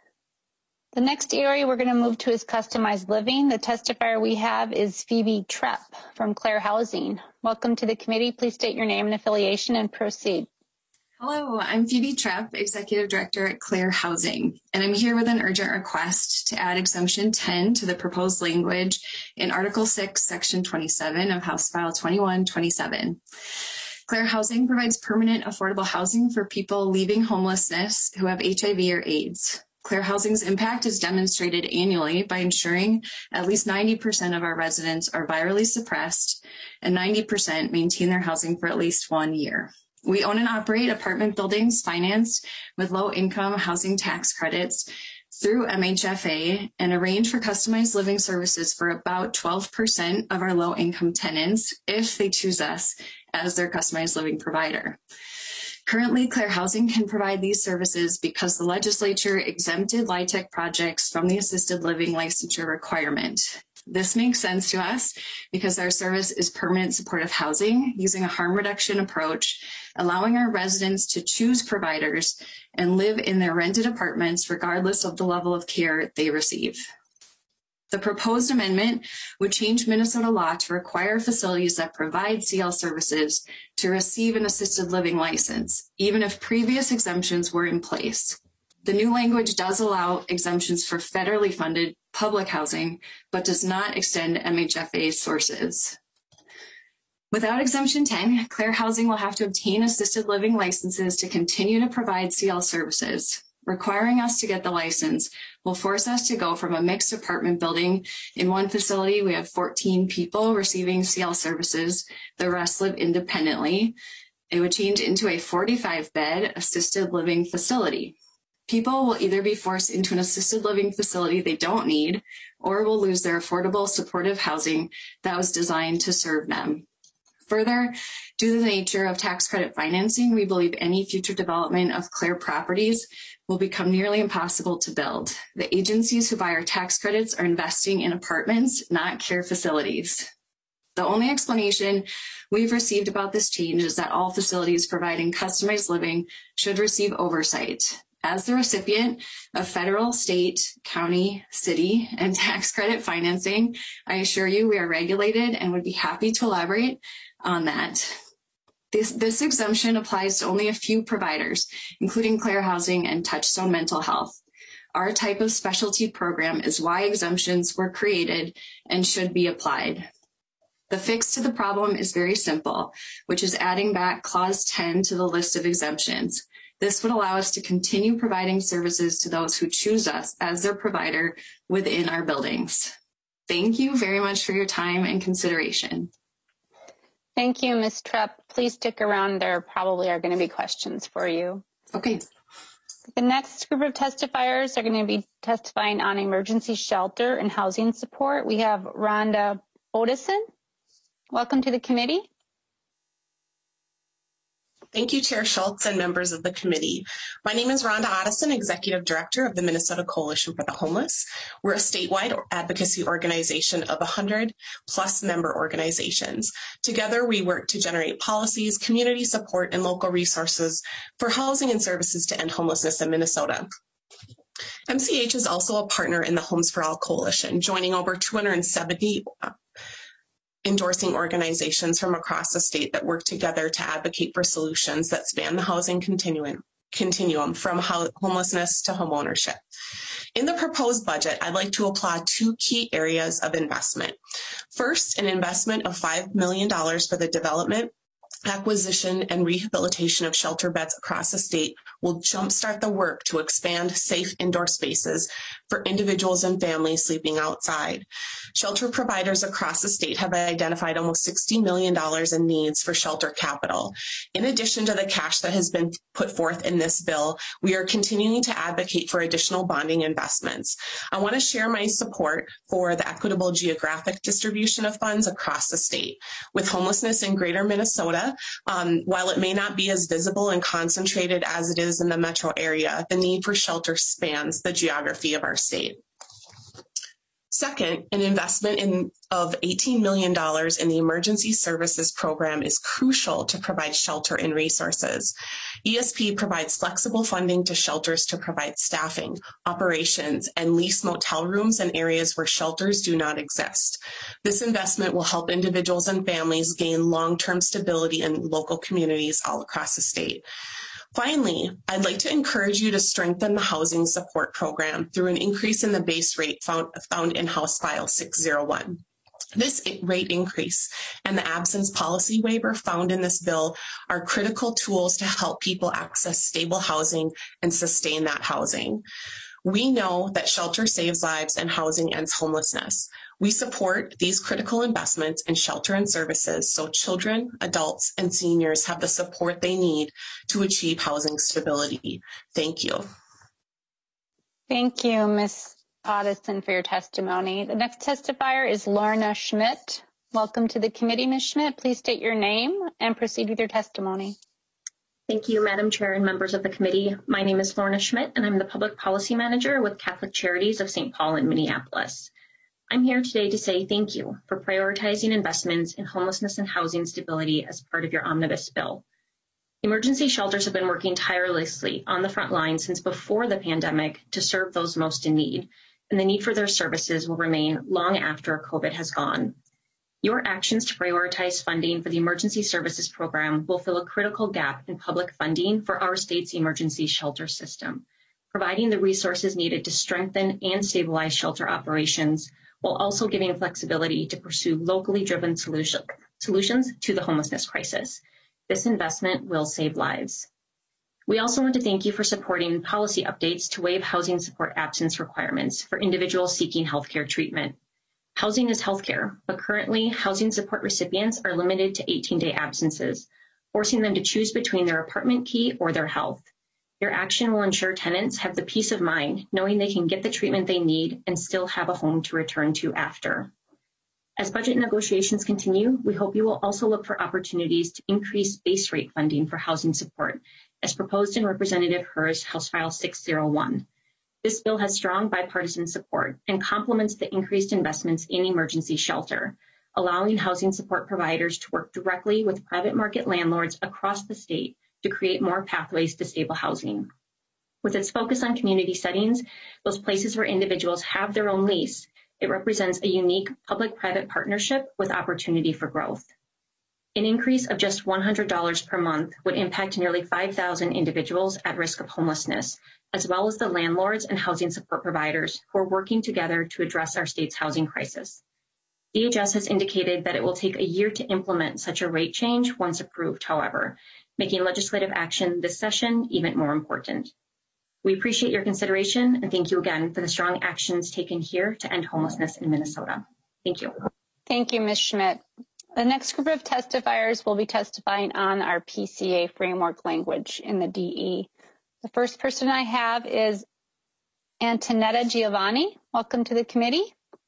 The next area we're going to move to is customized living. The testifier we have is Phoebe Trepp from Clare Housing. Welcome to the committee. Please state your name and affiliation and proceed. Hello, I'm Phoebe Trepp, Executive Director at Clare Housing, and I'm here with an urgent request to add Exemption ten to the proposed language in Article six, Section twenty-seven of House File twenty-one twenty-seven. Clare Housing provides permanent affordable housing for people leaving homelessness who have H I V or AIDS. Clare Housing's impact is demonstrated annually by ensuring at least ninety percent of our residents are virally suppressed and ninety percent maintain their housing for at least one year. We own and operate apartment buildings financed with low-income housing tax credits through M H F A and arrange for customized living services for about twelve percent of our low-income tenants if they choose us as their customized living provider. Currently, Clare Housing can provide these services because the legislature exempted LIHTC projects from the assisted living licensure requirement. This makes sense to us because our service is permanent supportive housing using a harm reduction approach, allowing our residents to choose providers and live in their rented apartments regardless of the level of care they receive. The proposed amendment would change Minnesota law to require facilities that provide C L services to receive an assisted living license, even if previous exemptions were in place. The new language does allow exemptions for federally funded public housing, but does not extend M H F A sources. Without Exemption ten, Clare Housing will have to obtain assisted living licenses to continue to provide C L services. Requiring us to get the license will force us to go from a mixed apartment building. In one facility, we have fourteen people receiving C L services. The rest live independently. It would change into a forty-five bed assisted living facility. People will either be forced into an assisted living facility they don't need, or will lose their affordable supportive housing that was designed to serve them. Further, due to the nature of tax credit financing, we believe any future development of Clare properties will become nearly impossible to build. The agencies who buy our tax credits are investing in apartments, not care facilities. The only explanation we've received about this change is that all facilities providing customized living should receive oversight. As the recipient of federal, state, county, city, and tax credit financing, I assure you we are regulated and would be happy to elaborate on that. This, this exemption applies to only a few providers, including Clare Housing and Touchstone Mental Health. Our type of specialty program is why exemptions were created and should be applied. The fix to the problem is very simple, which is adding back Clause ten to the list of exemptions. This would allow us to continue providing services to those who choose us as their provider within our buildings. Thank you very much for your time and consideration. Thank you, Miz Trepp. Please stick around. There probably are going to be questions for you. Okay. The next group of testifiers are going to be testifying on emergency shelter and housing support. We have Rhonda Otteson. Welcome to the committee. Thank you, Chair Schultz and members of the committee. My name is Rhonda Otteson, Executive Director of the Minnesota Coalition for the Homeless. We're a statewide advocacy organization of one hundred plus member organizations. Together, we work to generate policies, community support, and local resources for housing and services to end homelessness in Minnesota. M C H is also a partner in the Homes for All Coalition, joining over two hundred seventy endorsing organizations from across the state that work together to advocate for solutions that span the housing continuum, continuum from ho- homelessness to homeownership. In the proposed budget, I'd like to applaud two key areas of investment. First, an investment of five million dollars for the development, acquisition, and rehabilitation of shelter beds across the state will jumpstart the work to expand safe indoor spaces for individuals and families sleeping outside. Shelter providers across the state have identified almost sixty million dollars in needs for shelter capital. In addition to the cash that has been put forth in this bill, we are continuing to advocate for additional bonding investments. I want to share my support for the equitable geographic distribution of funds across the state. With homelessness in greater Minnesota, Um, while it may not be as visible and concentrated as it is in the metro area, the need for shelter spans the geography of our state. Second, an investment in, of eighteen million dollars in the Emergency Services Program is crucial to provide shelter and resources. E S P provides flexible funding to shelters to provide staffing, operations, and lease motel rooms in areas where shelters do not exist. This investment will help individuals and families gain long-term stability in local communities all across the state. Finally, I'd like to encourage you to strengthen the housing support program through an increase in the base rate found, found in House File six oh one. This rate increase and the absence policy waiver found in this bill are critical tools to help people access stable housing and sustain that housing. We know that shelter saves lives and housing ends homelessness. We support these critical investments in shelter and services so children, adults, and seniors have the support they need to achieve housing stability. Thank you. Thank you, Miz Otteson, for your testimony. The next testifier is Lorna Schmidt. Welcome to the committee, Miz Schmidt. Please state your name and proceed with your testimony. Thank you, Madam Chair and members of the committee. My name is Lorna Schmidt, and I'm the Public Policy Manager with Catholic Charities of Saint Paul in Minneapolis. I'm here today to say thank you for prioritizing investments in homelessness and housing stability as part of your omnibus bill. Emergency shelters have been working tirelessly on the front line since before the pandemic to serve those most in need, and the need for their services will remain long after COVID has gone. Your actions to prioritize funding for the Emergency Services Program will fill a critical gap in public funding for our state's emergency shelter system, providing the resources needed to strengthen and stabilize shelter operations, while also giving flexibility to pursue locally driven solution, solutions to the homelessness crisis. This investment will save lives. We also want to thank you for supporting policy updates to waive housing support absence requirements for individuals seeking healthcare treatment. Housing is healthcare, but currently housing support recipients are limited to eighteen-day absences, forcing them to choose between their apartment key or their health. Your action will ensure tenants have the peace of mind knowing they can get the treatment they need and still have a home to return to after. As budget negotiations continue, we hope you will also look for opportunities to increase base rate funding for housing support, as proposed in Representative Herr's House File six oh one. This bill has strong bipartisan support and complements the increased investments in emergency shelter, allowing housing support providers to work directly with private market landlords across the state to create more pathways to stable housing. With its focus on community settings, those places where individuals have their own lease, it represents a unique public-private partnership with opportunity for growth. An increase of just one hundred dollars per month would impact nearly five thousand individuals at risk of homelessness, as well as the landlords and housing support providers who are working together to address our state's housing crisis. D H S has indicated that it will take a year to implement such a rate change once approved, however, making legislative action this session even more important. We appreciate your consideration and thank you again for the strong actions taken here to end homelessness in Minnesota. Thank you. Thank you, Miz Schmidt. The next group of testifiers will be testifying on our P C A framework language in the D E. The first person I have is Antonetta Giovanni. Welcome to the committee.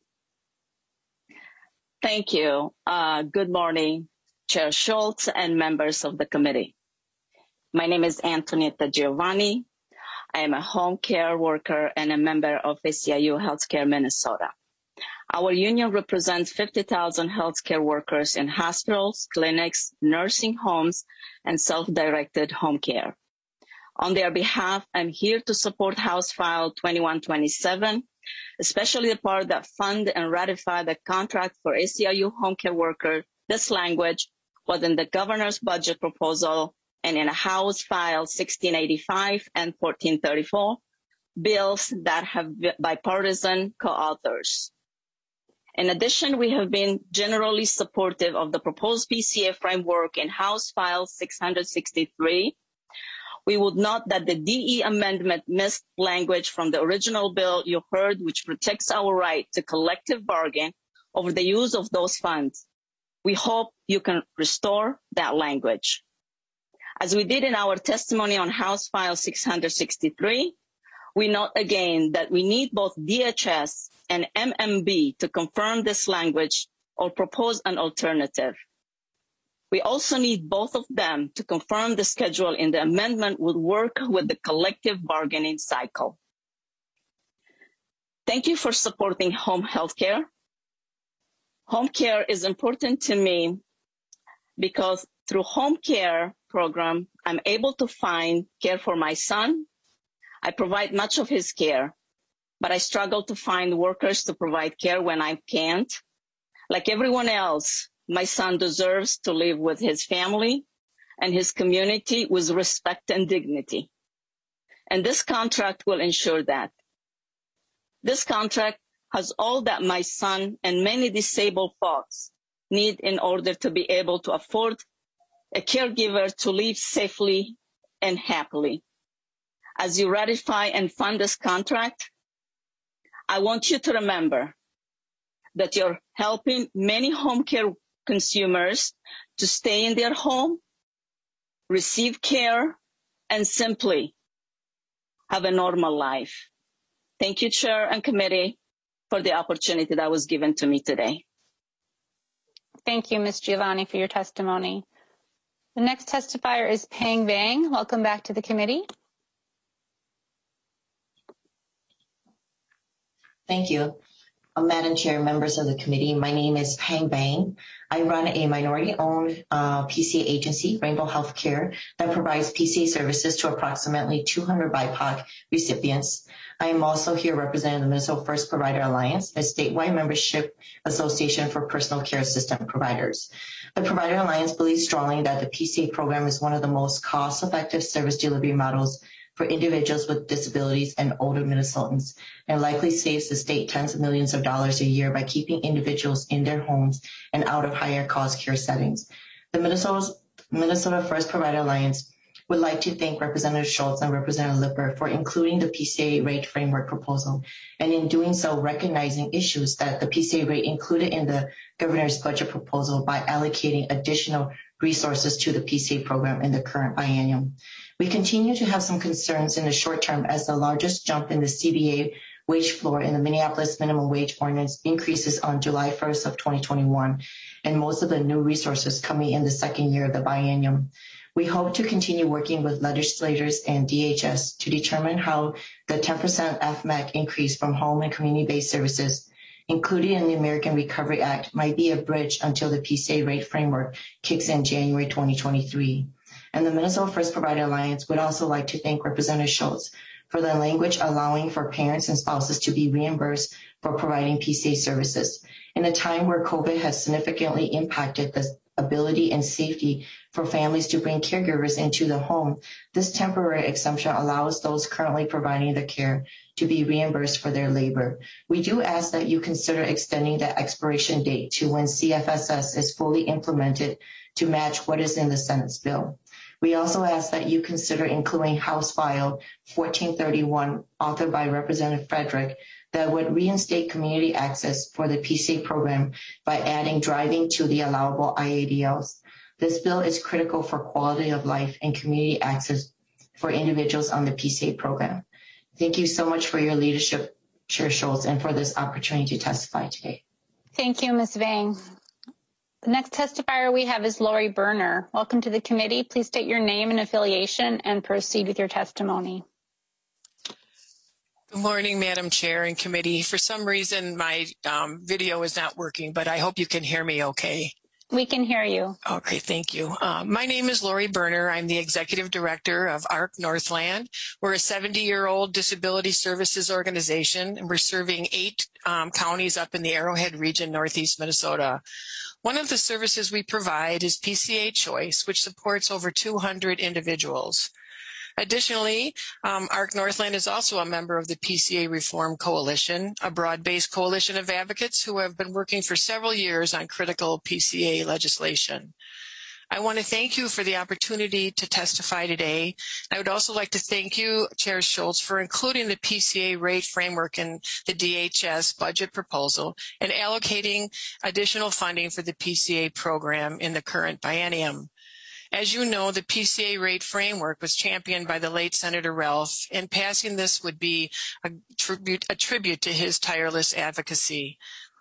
Thank you. Uh, good morning, Chair Schultz and members of the committee. My name is Antonietta Giovanni. I am a home care worker and a member of A C I U Healthcare Minnesota. Our union represents fifty thousand healthcare workers in hospitals, clinics, nursing homes, and self-directed home care. On their behalf, I'm here to support House File twenty-one twenty-seven, especially the part that fund and ratify the contract for A C L U home care worker. This language was in the governor's budget proposal and in a House File sixteen eighty-five and fourteen thirty-four, bills that have bipartisan co-authors. In addition, we have been generally supportive of the proposed P C A framework in House File six hundred sixty-three. We would note that the D E amendment missed language from the original bill you heard, which protects our right to collective bargain over the use of those funds. We hope you can restore that language. As we did in our testimony on House File six hundred sixty-three, we note again that we need both D H S and M M B to confirm this language or propose an alternative. We also need both of them to confirm the schedule in the amendment would work with the collective bargaining cycle. Thank you for supporting home health care. Home care is important to me because through home care program, I'm able to find care for my son. I provide much of his care, but I struggle to find workers to provide care when I can't. Like everyone else, my son deserves to live with his family and his community with respect and dignity. And this contract will ensure that. This contract has all that my son and many disabled folks need in order to be able to afford a caregiver to live safely and happily. As you ratify and fund this contract, I want you to remember that you're helping many home care consumers to stay in their home, receive care, and simply have a normal life. Thank you, Chair and Committee, for the opportunity that was given to me today. Thank you, Miz Giovanni, for your testimony. The next testifier is Pang Vang. Welcome back to the committee. Thank you. Uh, Madam Chair, members of the committee, my name is Pang Vang. I run a minority-owned uh, P C A agency, Rainbow Healthcare, that provides P C A services to approximately two hundred B I P O C recipients. I am also here representing the Minnesota First Provider Alliance, a statewide membership association for personal care assistant providers. The Provider Alliance believes strongly that the P C A program is one of the most cost-effective service delivery models for individuals with disabilities and older Minnesotans, and likely saves the state tens of millions of dollars a year by keeping individuals in their homes and out of higher cost care settings. The Minnesota, Minnesota First Provider Alliance would like to thank Representative Schultz and Representative Lipper for including the P C A rate framework proposal, and in doing so, recognizing issues that the P C A rate included in the governor's budget proposal by allocating additional resources to the P C A program in the current biennium. We continue to have some concerns in the short term as the largest jump in the C B A wage floor in the Minneapolis minimum wage ordinance increases on July first of twenty twenty-one, and most of the new resources coming in the second year of the biennium. We hope to continue working with legislators and D H S to determine how the ten percent F M A C increase from home and community-based services included in the American Recovery Act might be a bridge until the P C A rate framework kicks in January twenty twenty-three. And the Minnesota First Provider Alliance would also like to thank Representative Schultz for the language allowing for parents and spouses to be reimbursed for providing P C A services. In a time where COVID has significantly impacted the ability and safety for families to bring caregivers into the home, this temporary exemption allows those currently providing the care to be reimbursed for their labor. We do ask that you consider extending the expiration date to when C F S S is fully implemented to match what is in the Senate's bill. We also ask that you consider including House File fourteen thirty-one, authored by Representative Frederick, that would reinstate community access for the P C A program by adding driving to the allowable I A D Ls. This bill is critical for quality of life and community access for individuals on the P C A program. Thank you so much for your leadership, Chair Schultz, and for this opportunity to testify today. Thank you, Miz Vang. The next testifier we have is Lori Berner. Welcome to the committee. Please state your name and affiliation and proceed with your testimony. Good morning, Madam Chair and committee. For some reason, my um, video is not working, but I hope you can hear me okay. We can hear you. Okay, thank you. Uh, my name is Lori Berner. I'm the Executive Director of A R C Northland. We're a seventy-year-old disability services organization, and we're serving eight um, counties up in the Arrowhead region, northeast Minnesota. One of the services we provide is P C A Choice, which supports over two hundred individuals. Additionally, um, A R C Northland is also a member of the P C A Reform Coalition, a broad-based coalition of advocates who have been working for several years on critical P C A legislation. I want to thank you for the opportunity to testify today. I would also like to thank you, Chair Schultz, for including the P C A rate framework in the D H S budget proposal and allocating additional funding for the P C A program in the current biennium. As you know, the P C A rate framework was championed by the late Senator Ralph, and passing this would be a tribute, a tribute to his tireless advocacy.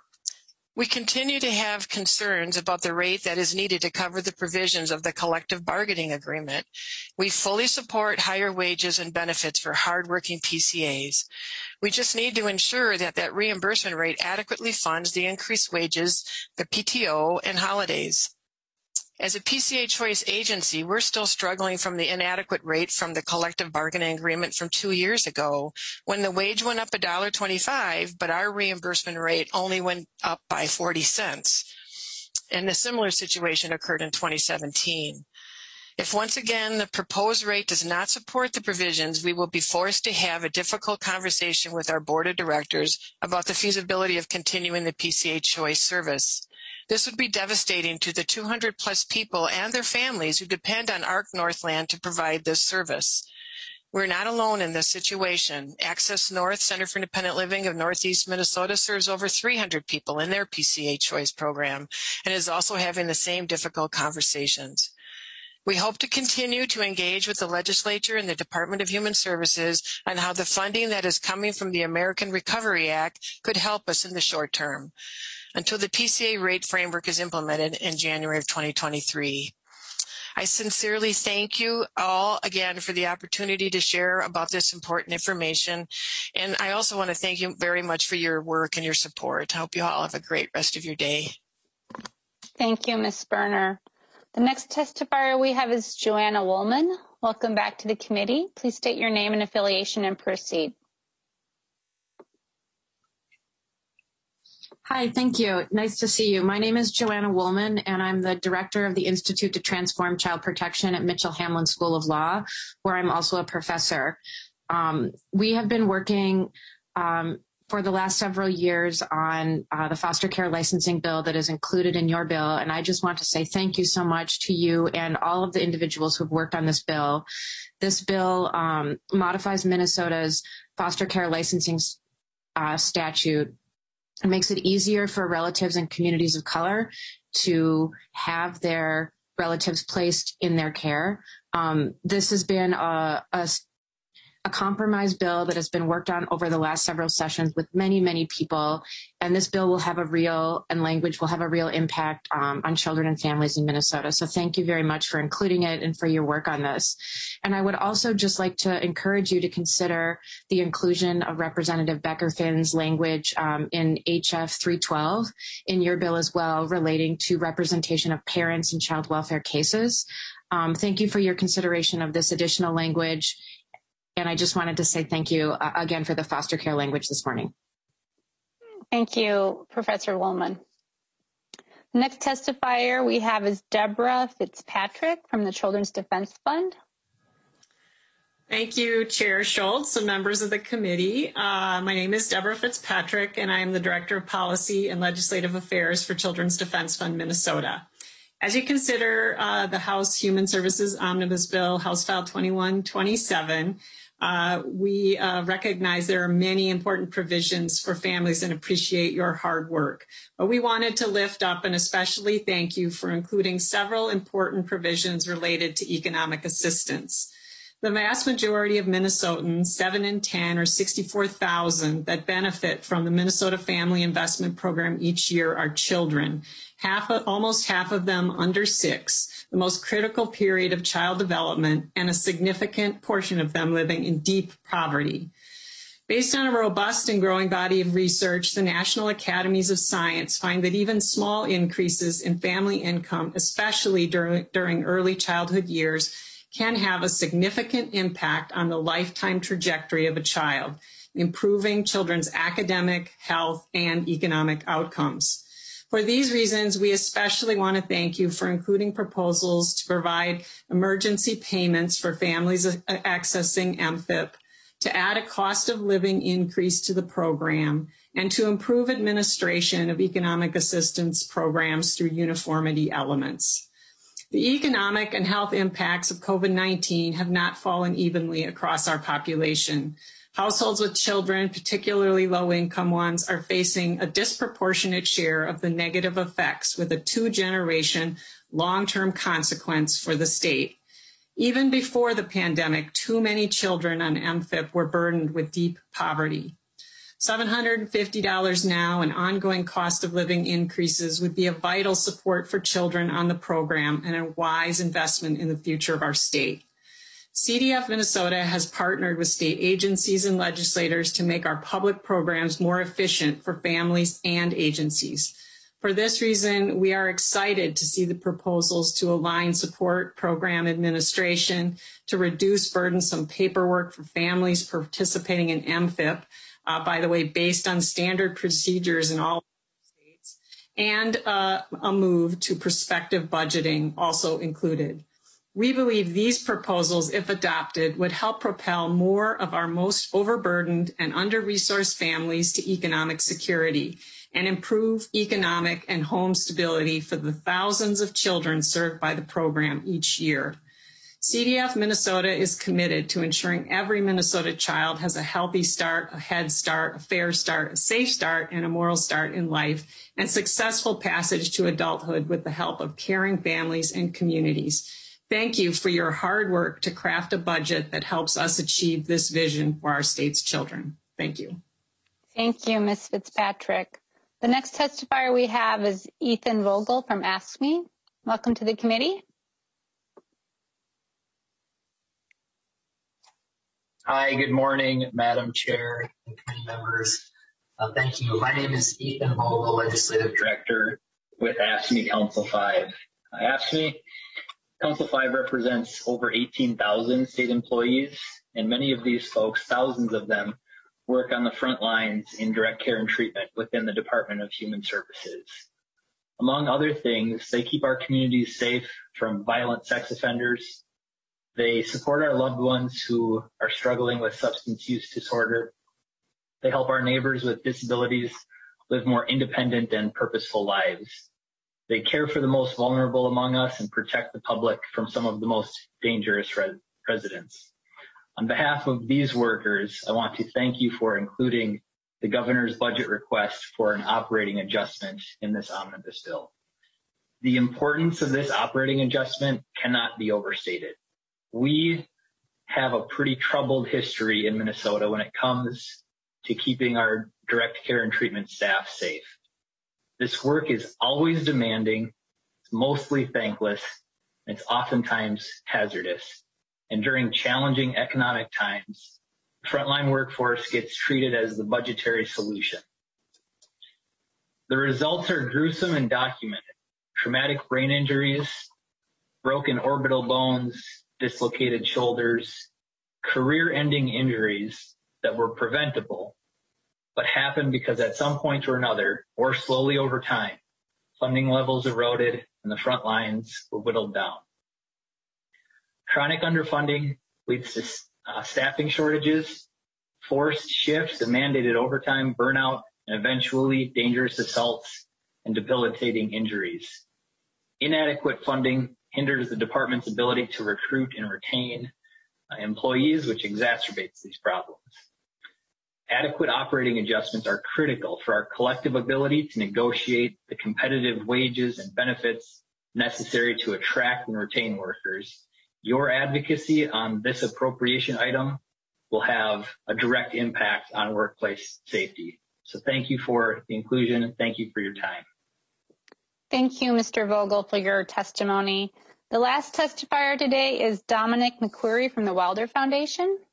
We continue to have concerns about the rate that is needed to cover the provisions of the collective bargaining agreement. We fully support higher wages and benefits for hardworking P C As. We just need to ensure that that reimbursement rate adequately funds the increased wages, the P T O, and holidays. As a P C A Choice agency, we're still struggling from the inadequate rate from the collective bargaining agreement from two years ago, when the wage went up one dollar and twenty-five cents, but our reimbursement rate only went up by forty cents. And a similar situation occurred in twenty seventeen. If once again the proposed rate does not support the provisions, we will be forced to have a difficult conversation with our board of directors about the feasibility of continuing the P C A Choice service. This would be devastating to the two hundred plus people and their families who depend on A R C Northland to provide this service. We're not alone in this situation. Access North Center for Independent Living of Northeast Minnesota serves over three hundred people in their P C A Choice program and is also having the same difficult conversations. We hope to continue to engage with the legislature and the Department of Human Services on how the funding that is coming from the American Recovery Act could help us in the short term, until the P C A rate framework is implemented in January of twenty twenty-three. I sincerely thank you all again for the opportunity to share about this important information. And I also want to thank you very much for your work and your support. I hope you all have a great rest of your day. Thank you, Miz Berner. The next testifier we have is Joanna Woolman. Welcome back to the committee. Please state your name and affiliation and proceed. Hi, thank you. Nice to see you. My name is Joanna Woolman, and I'm the director of the Institute to Transform Child Protection at Mitchell Hamlin School of Law, where I'm also a professor. Um, we have been working um, for the last several years on uh, the foster care licensing bill that is included in your bill, and I just want to say thank you so much to you and all of the individuals who've worked on this bill. This bill um, modifies Minnesota's foster care licensing uh, statute. It makes it easier for relatives and communities of color to have their relatives placed in their care. Um, this has been a, a, a compromise bill that has been worked on over the last several sessions with many, many people. And this bill will have a real, and language will have a real impact um, on children and families in Minnesota. So thank you very much for including it and for your work on this. And I would also just like to encourage you to consider the inclusion of Representative Becker-Finn's language um, in H F three twelve in your bill as well, relating to representation of parents in child welfare cases. Um, thank you for your consideration of this additional language. And I just wanted to say thank you uh, again for the foster care language this morning. Thank you, Professor Woolman. The next testifier we have is Deborah Fitzpatrick from the Children's Defense Fund. Thank you, Chair Schultz and members of the committee. Uh, my name is Deborah Fitzpatrick, and I am the Director of Policy and Legislative Affairs for Children's Defense Fund Minnesota. As you consider uh, the House Human Services Omnibus Bill, House File twenty-one twenty-seven, uh, we uh, recognize there are many important provisions for families and appreciate your hard work. But we wanted to lift up and especially thank you for including several important provisions related to economic assistance. The vast majority of Minnesotans, seven in ten or sixty-four thousand that benefit from the Minnesota Family Investment Program each year are children. Half of, almost half of them under six, the most critical period of child development, and a significant portion of them living in deep poverty. Based on a robust and growing body of research, the National Academies of Science find that even small increases in family income, especially during, during early childhood years, can have a significant impact on the lifetime trajectory of a child, improving children's academic, health, and economic outcomes. For these reasons, we especially want to thank you for including proposals to provide emergency payments for families accessing M F I P, to add a cost of living increase to the program, and to improve administration of economic assistance programs through uniformity elements. The economic and health impacts of COVID nineteen have not fallen evenly across our population. Households with children, particularly low-income ones, are facing a disproportionate share of the negative effects, with a two-generation long-term consequence for the state. Even before the pandemic, too many children on M F I P were burdened with deep poverty. seven hundred fifty dollars now and ongoing cost of living increases would be a vital support for children on the program and a wise investment in the future of our state. C D F Minnesota has partnered with state agencies and legislators to make our public programs more efficient for families and agencies. For this reason, we are excited to see the proposals to align support program administration, to reduce burdensome paperwork for families participating in M F I P, uh, by the way, based on standard procedures in all states, and uh, a move to prospective budgeting also included. We believe these proposals, if adopted, would help propel more of our most overburdened and under-resourced families to economic security and improve economic and home stability for the thousands of children served by the program each year. C D F Minnesota is committed to ensuring every Minnesota child has a healthy start, a head start, a fair start, a safe start, and a moral start in life, and successful passage to adulthood with the help of caring families and communities. Thank you for your hard work to craft a budget that helps us achieve this vision for our state's children. Thank you. Thank you, Miz Fitzpatrick. The next testifier we have is Ethan Vogel from Ask Me. Welcome to the committee. Hi, good morning, Madam Chair and committee members. Uh, thank you. My name is Ethan Vogel, Legislative Director with Ask Me Council five. Uh, Ask Me Council five represents over eighteen thousand state employees, and many of these folks, thousands of them, work on the front lines in direct care and treatment within the Department of Human Services. Among other things, they keep our communities safe from violent sex offenders. They support our loved ones who are struggling with substance use disorder. They help our neighbors with disabilities live more independent and purposeful lives. They care for the most vulnerable among us and protect the public from some of the most dangerous res- residents. On behalf of these workers, I want to thank you for including the governor's budget request for an operating adjustment in this omnibus bill. The importance of this operating adjustment cannot be overstated. We have a pretty troubled history in Minnesota when it comes to keeping our direct care and treatment staff safe. This work is always demanding, it's mostly thankless, and it's oftentimes hazardous. And during challenging economic times, the frontline workforce gets treated as the budgetary solution. The results are gruesome and documented. Traumatic brain injuries, broken orbital bones, dislocated shoulders, career-ending injuries that were preventable, but happened because at some point or another, or slowly over time, funding levels eroded and the front lines were whittled down. Chronic underfunding leads to uh, staffing shortages, forced shifts and mandated overtime, burnout, and eventually dangerous assaults and debilitating injuries. Inadequate funding hinders the department's ability to recruit and retain uh, employees, which exacerbates these problems. Adequate operating adjustments are critical for our collective ability to negotiate the competitive wages and benefits necessary to attract and retain workers. Your advocacy on this appropriation item will have a direct impact on workplace safety. So thank you for the inclusion and thank you for your time. Thank you, Mister Vogel, for your testimony. The last testifier today is Dominic McQuarrie from the Wilder Foundation.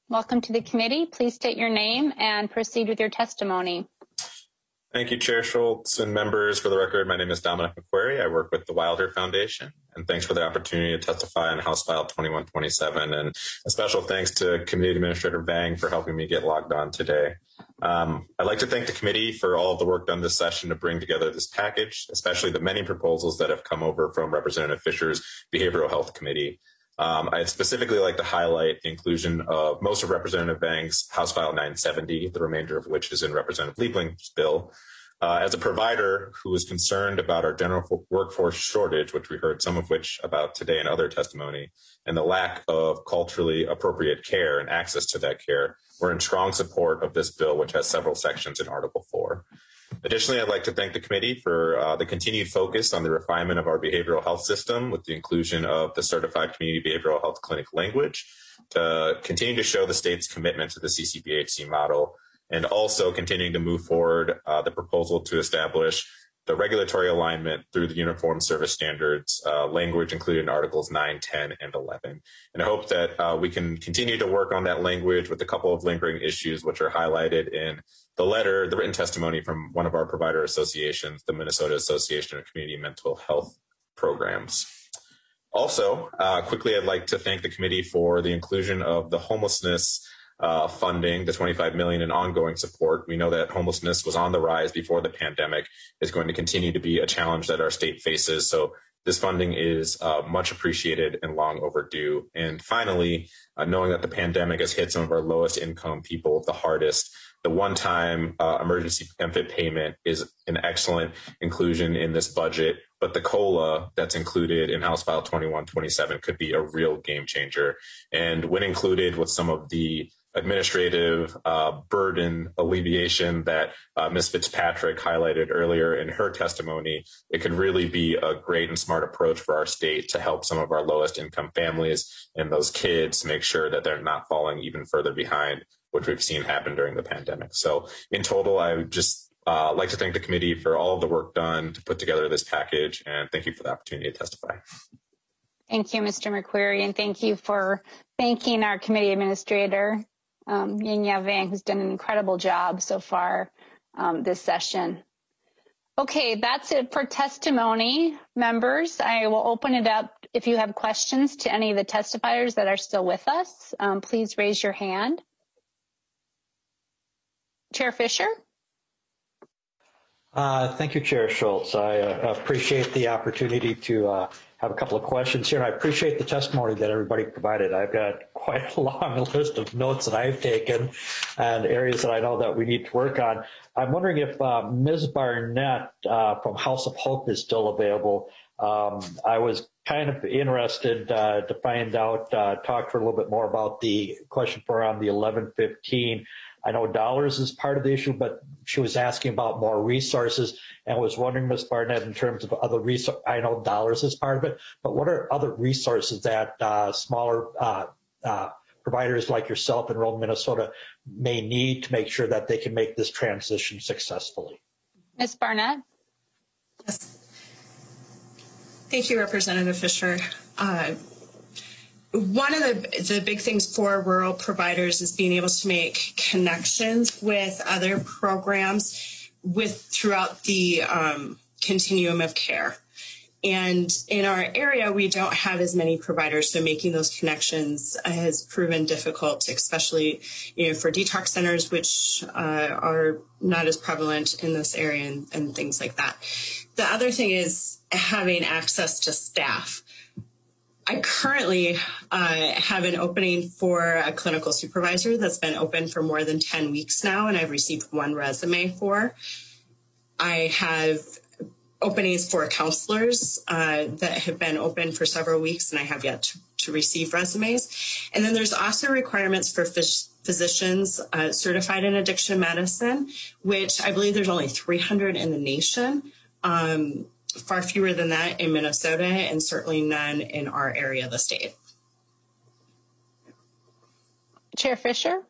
Welcome to the committee. Please state your name and proceed with your testimony. Thank you, Chair Schultz and members. For the record, my name is Dominic McQuarrie. I work with the Wilder Foundation, and thanks for the opportunity to testify on House File twenty-one twenty-seven. And a special thanks to Committee Administrator Vang for helping me get logged on today. Um, I'd like to thank the committee for all of the work done this session to bring together this package, especially the many proposals that have come over from Representative Fisher's Behavioral Health Committee. Um, I'd specifically like to highlight the inclusion of most of Representative Vang's House File nine seventy, the remainder of which is in Representative Liebling's bill. Uh, as a provider who is concerned about our general workforce shortage, which we heard some of which about today in other testimony, and the lack of culturally appropriate care and access to that care, we're in strong support of this bill, which has several sections in Article four. Additionally, I'd like to thank the committee for uh, the continued focus on the refinement of our behavioral health system with the inclusion of the Certified Community Behavioral Health Clinic language to continue to show the state's commitment to the C C B H C model, and also continuing to move forward uh, the proposal to establish the regulatory alignment through the Uniform Service Standards uh, language included in Articles nine, ten, and eleven. And I hope that uh, we can continue to work on that language with a couple of lingering issues which are highlighted in the letter, the written testimony from one of our provider associations, the Minnesota Association of Community Mental Health Programs. Also, uh, quickly, I'd like to thank the committee for the inclusion of the homelessness Uh, funding, the twenty-five million dollars in ongoing support. We know that homelessness was on the rise before the pandemic, is going to continue to be a challenge that our state faces. So this funding is uh, much appreciated and long overdue. And finally, uh, knowing that the pandemic has hit some of our lowest income people the hardest, the one-time uh, emergency benefit payment is an excellent inclusion in this budget, but the COLA that's included in House File twenty-one twenty-seven could be a real game changer. And when included with some of the administrative uh, burden alleviation that uh, Miz Fitzpatrick highlighted earlier in her testimony, it could really be a great and smart approach for our state to help some of our lowest income families and those kids to make sure that they're not falling even further behind, which we've seen happen during the pandemic. So in total, I would just uh, like to thank the committee for all of the work done to put together this package, and thank you for the opportunity to testify. Thank you, Mister McQuarrie, and thank you for thanking our committee administrator, Um, Ying-Ya Vang, who's done an incredible job so far um, this session. Okay, that's it for testimony, members. I will open it up. If you have questions to any of the testifiers that are still with us, um, please raise your hand. Chair Fisher? Uh, thank you, Chair Schultz. I uh, appreciate the opportunity to uh, have a couple of questions here. And I appreciate the testimony that everybody provided. I've got quite a long list of notes that I've taken and areas that I know that we need to work on. I'm wondering if uh, Miz Barnett uh, from House of Hope is still available. Um, I was kind of interested uh, to find out, uh, talk for a little bit more about the question for on the eleven fifteen. I know dollars is part of the issue, but she was asking about more resources, and was wondering, Miz Barnett, in terms of other resources, I know dollars is part of it, but what are other resources that uh, smaller uh, uh, providers like yourself in rural Minnesota may need to make sure that they can make this transition successfully? Miz Barnett? Yes. Thank you, Representative Fisher. Uh, One of the, the big things for rural providers is being able to make connections with other programs with throughout the um, continuum of care. And in our area, we don't have as many providers, so making those connections has proven difficult, especially you know, for detox centers, which uh, are not as prevalent in this area and, and things like that. The other thing is having access to staff. I currently uh, have an opening for a clinical supervisor that's been open for more than ten weeks now, and I've received one resume for. I have openings for counselors uh, that have been open for several weeks, and I have yet to, to receive resumes. And then there's also requirements for phys- physicians uh, certified in addiction medicine, which I believe there's only three hundred in the nation. Um, Far fewer than that in Minnesota, and certainly none in our area of the state. Chair Fisher?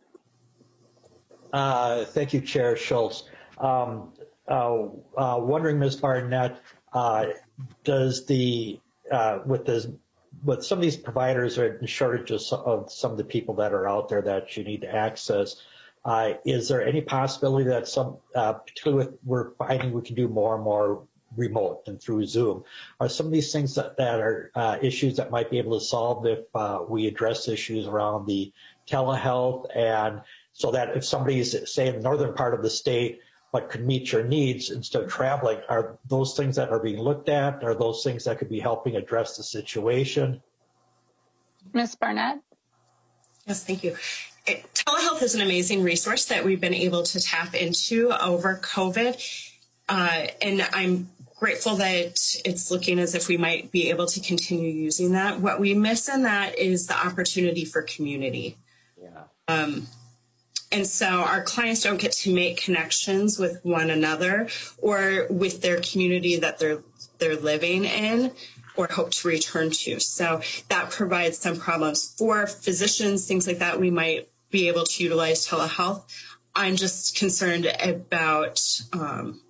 Uh, thank you, Chair Schultz. Um, uh, uh, wondering, Miz Barnett, uh, does the, uh, with the but some of these providers are in shortage of some, of some of the people that are out there that you need to access. Uh, is there any possibility that some, uh, particularly with, we're finding we can do more and more remote and through Zoom, are some of these things that, that are uh, issues that might be able to solve if uh, we address issues around the telehealth, and so that if somebody's, say, in the northern part of the state but could meet your needs instead of traveling, are those things that are being looked at? Are those things that could be helping address the situation? Miz Barnett? Yes, thank you. It, telehealth is an amazing resource that we've been able to tap into over COVID, uh, and I'm grateful that it's looking as if we might be able to continue using that. What we miss in that is the opportunity for community. Yeah. Um, And so our clients don't get to make connections with one another or with their community that they're they're living in or hope to return to. So that provides some problems for physicians, things like that. We might be able to utilize telehealth. I'm just concerned about um,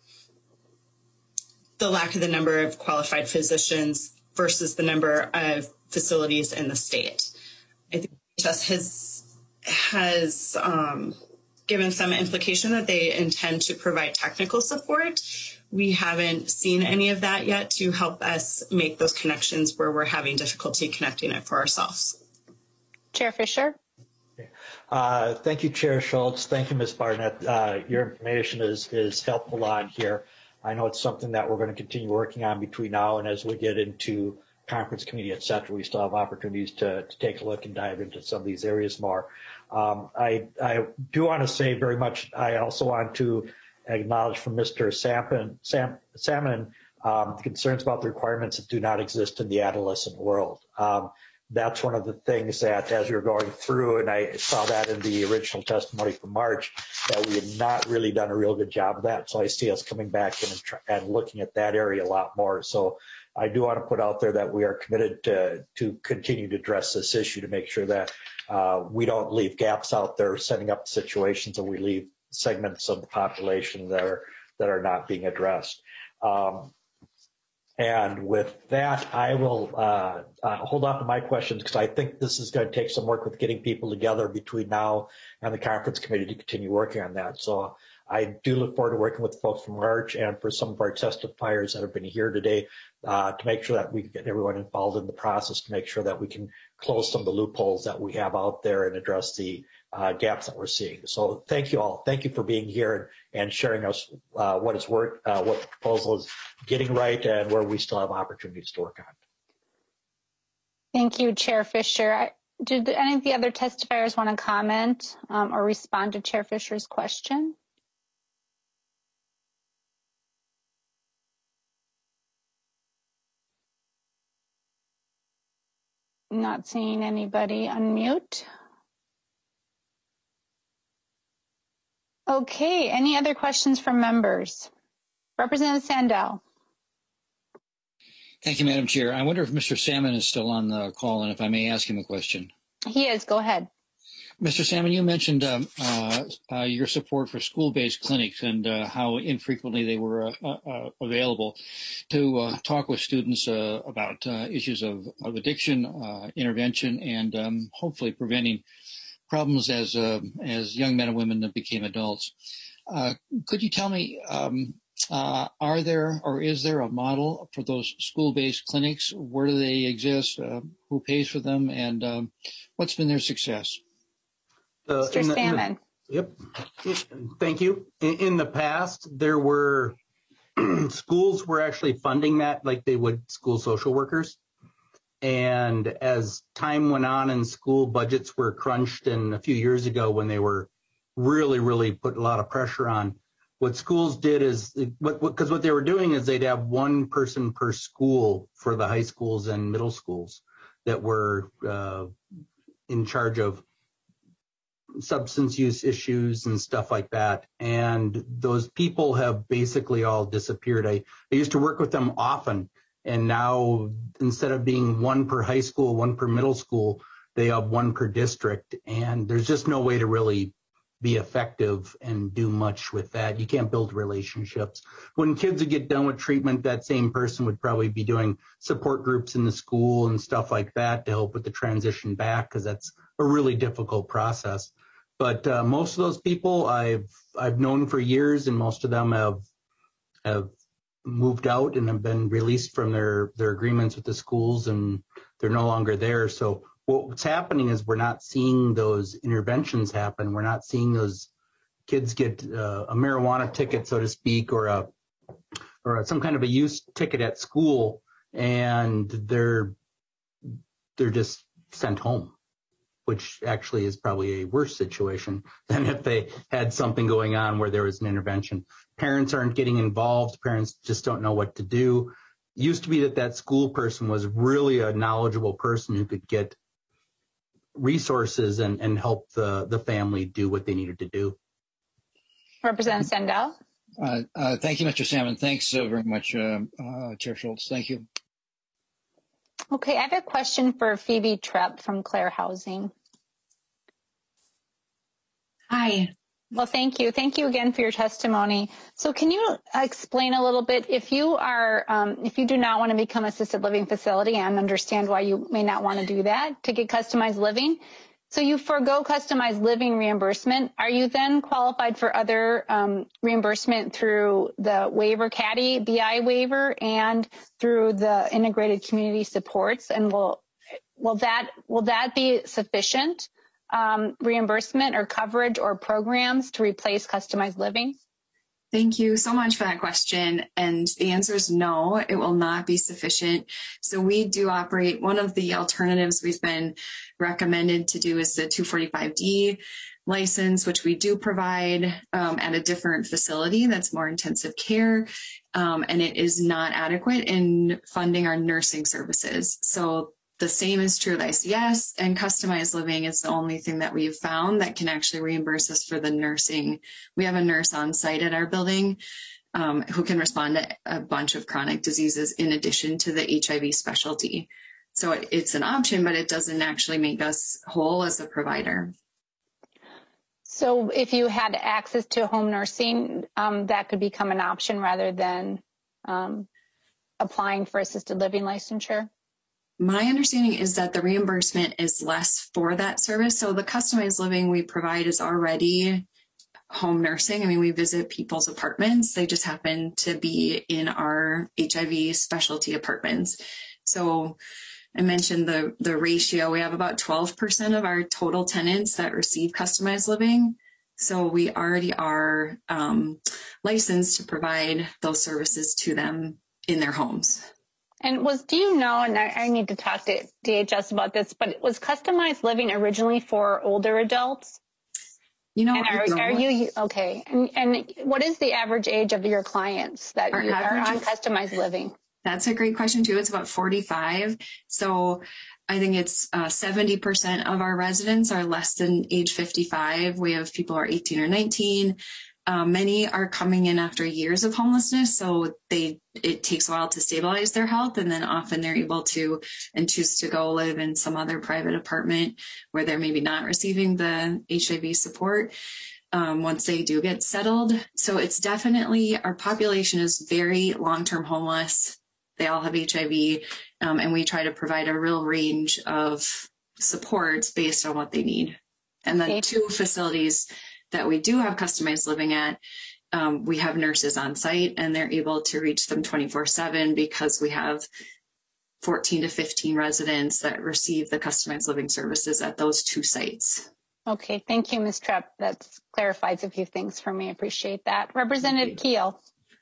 the lack of the number of qualified physicians versus the number of facilities in the state. I think H S has has um, given some implication that they intend to provide technical support. We haven't seen any of that yet to help us make those connections where we're having difficulty connecting it for ourselves. Chair Fisher? Uh, thank you, Chair Schultz. Thank you, Miz Barnett. Uh, your information is, is helpful on here. I know it's something that we're going to continue working on between now and as we get into conference committee, et cetera. We still have opportunities to, to take a look and dive into some of these areas more. Um, I, I do want to say very much, I also want to acknowledge from Mister Salmon, Sam, Salmon um, the concerns about the requirements that do not exist in the adolescent world. Um, that's one of the things that as we were going through, and I saw that in the original testimony from March, that we had not really done a real good job of that. So I see us coming back in and, try, and looking at that area a lot more. So I do want to put out there that we are committed to, to continue to address this issue to make sure that uh, we don't leave gaps out there setting up situations and we leave segments of the population that are, that are not being addressed. Um, and with that, I will uh, uh, hold off on my questions because I think this is going to take some work with getting people together between now and the conference committee to continue working on that. So I do look forward to working with folks from March and for some of our testifiers that have been here today uh, to make sure that we can get everyone involved in the process to make sure that we can close some of the loopholes that we have out there and address the uh, gaps that we're seeing. So thank you all. Thank you for being here and, and sharing us uh, what is work, uh, what the proposal is getting right and where we still have opportunities to work on. Thank you, Chair Fisher. I, did any of the other testifiers want to comment um, or respond to Chair Fisher's question? Not seeing anybody unmute. Okay, any other questions from members? Representative Sandell. Thank you, Madam Chair. I wonder if Mister Salmon is still on the call and if I may ask him a question. He is. Go ahead. Mister Salmon, you mentioned um, uh, uh, your support for school-based clinics and uh, how infrequently they were uh, uh, available to uh, talk with students uh, about uh, issues of, of addiction, uh, intervention, and um, hopefully preventing problems as uh, as young men and women that became adults. Uh, could you tell me, um, uh, are there or is there a model for those school-based clinics? Where do they exist? Uh, who pays for them? And um, what's been their success? Uh, Mister in the, Salmon. In the, yep. Thank you. In, in the past, there were schools were actually funding that like they would school social workers. And as time went on and school budgets were crunched, and a few years ago when they were really, really put a lot of pressure on, what schools did is, what because what, what they were doing is they'd have one person per school for the high schools and middle schools that were uh, in charge of substance use issues and stuff like that. And those people have basically all disappeared. I, I used to work with them often. And now instead of being one per high school, one per middle school, they have one per district. And there's just no way to really be effective and do much with that. You can't build relationships. When kids would get done with treatment, that same person would probably be doing support groups in the school and stuff like that to help with the transition back, because that's a really difficult process. But uh, most of those people I've I've known for years, and most of them have have moved out and have been released from their their agreements with the schools, and they're no longer there. So what's happening is we're not seeing those interventions happen. We're not seeing those kids get uh, a marijuana ticket, so to speak, or a or a, some kind of a use ticket at school, and they're they're just sent home, which actually is probably a worse situation than if they had something going on where there was an intervention. Parents aren't getting involved. Parents just don't know what to do. It used to be that that school person was really a knowledgeable person who could get resources and, and help the, the family do what they needed to do. Representative Sandell. Uh, uh, thank you, Mister Salmon. Thanks uh, very much, uh, uh, Chair Schultz. Thank you. Okay, I have a question for Phoebe Trepp from Clare Housing. Hi. Well, thank you. Thank you again for your testimony. So can you explain a little bit, if you are, um, if you do not want to become assisted living facility, and understand why you may not want to do that, to get customized living, so you forego customized living reimbursement, are you then qualified for other um, reimbursement through the waiver caddy B I waiver and through the integrated community supports? And will will that will that be sufficient um, reimbursement or coverage or programs to replace customized living? Thank you so much for that question. And the answer is no, it will not be sufficient. So we do operate, one of the alternatives we've been recommended to do is the two forty-five D license, which we do provide um, at a different facility that's more intensive care. Um, and it is not adequate in funding our nursing services. So the same is true of I C S, and customized living is the only thing that we've found that can actually reimburse us for the nursing. We have a nurse on site at our building um, who can respond to a bunch of chronic diseases in addition to the H I V specialty. So it, it's an option, but it doesn't actually make us whole as a provider. So if you had access to home nursing, um, that could become an option rather than um, applying for assisted living licensure? My understanding is that the reimbursement is less for that service. So the customized living we provide is already home nursing. I mean, we visit people's apartments. They just happen to be in our H I V specialty apartments. So I mentioned the, the ratio. We have about twelve percent of our total tenants that receive customized living. So we already are um, licensed to provide those services to them in their homes. And was, do you know, and I, I need to talk to D H S about this, but was customized living originally for older adults? You know, and are, are you, okay. And, and what is the average age of your clients that Our you are on average- customized living? That's a great question too. It's about forty-five. So I think it's uh, seventy percent of our residents are less than age fifty-five. We have people who are eighteen or nineteen. Um, many are coming in after years of homelessness, so they it takes a while to stabilize their health, and then often they're able to and choose to go live in some other private apartment where they're maybe not receiving the H I V support um, once they do get settled. So it's definitely, our population is very long-term homeless. They all have H I V, um, and we try to provide a real range of supports based on what they need. And then Okay. two facilities that we do have customized living at, um, we have nurses on site, and they're able to reach them twenty-four seven because we have fourteen to fifteen residents that receive the customized living services at those two sites. Okay, thank you, Miz Trepp. That clarifies a few things for me. I appreciate that. Representative Keel.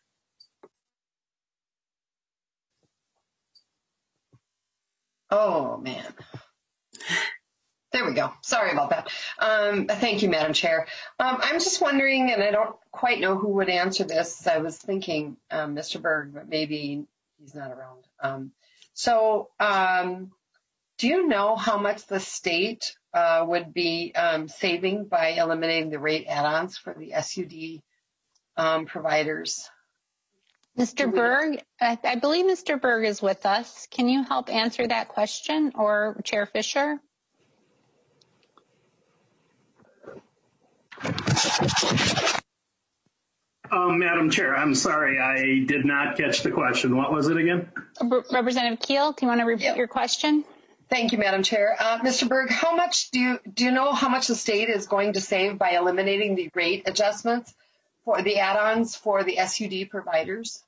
Oh, man. There we go. Sorry about that. Um, thank you, Madam Chair. Um, I'm just wondering, and I don't quite know who would answer this. I was thinking um, Mister Berg, but maybe he's not around. Um, so um, do you know how much the state uh, would be um, saving by eliminating the rate add-ons for the S U D um, providers? Mister Berg, I, I believe Mister Berg is with us. Can you help answer that question, or Chair Fisher? Um, Madam Chair, I'm sorry, I did not catch the question. What was it again? Representative Keel, do you want to repeat yep. your question? Thank you, Madam Chair. Uh, Mister Berg, how much do you do you know how much the state is going to save by eliminating the rate adjustments for the add-ons for the S U D providers?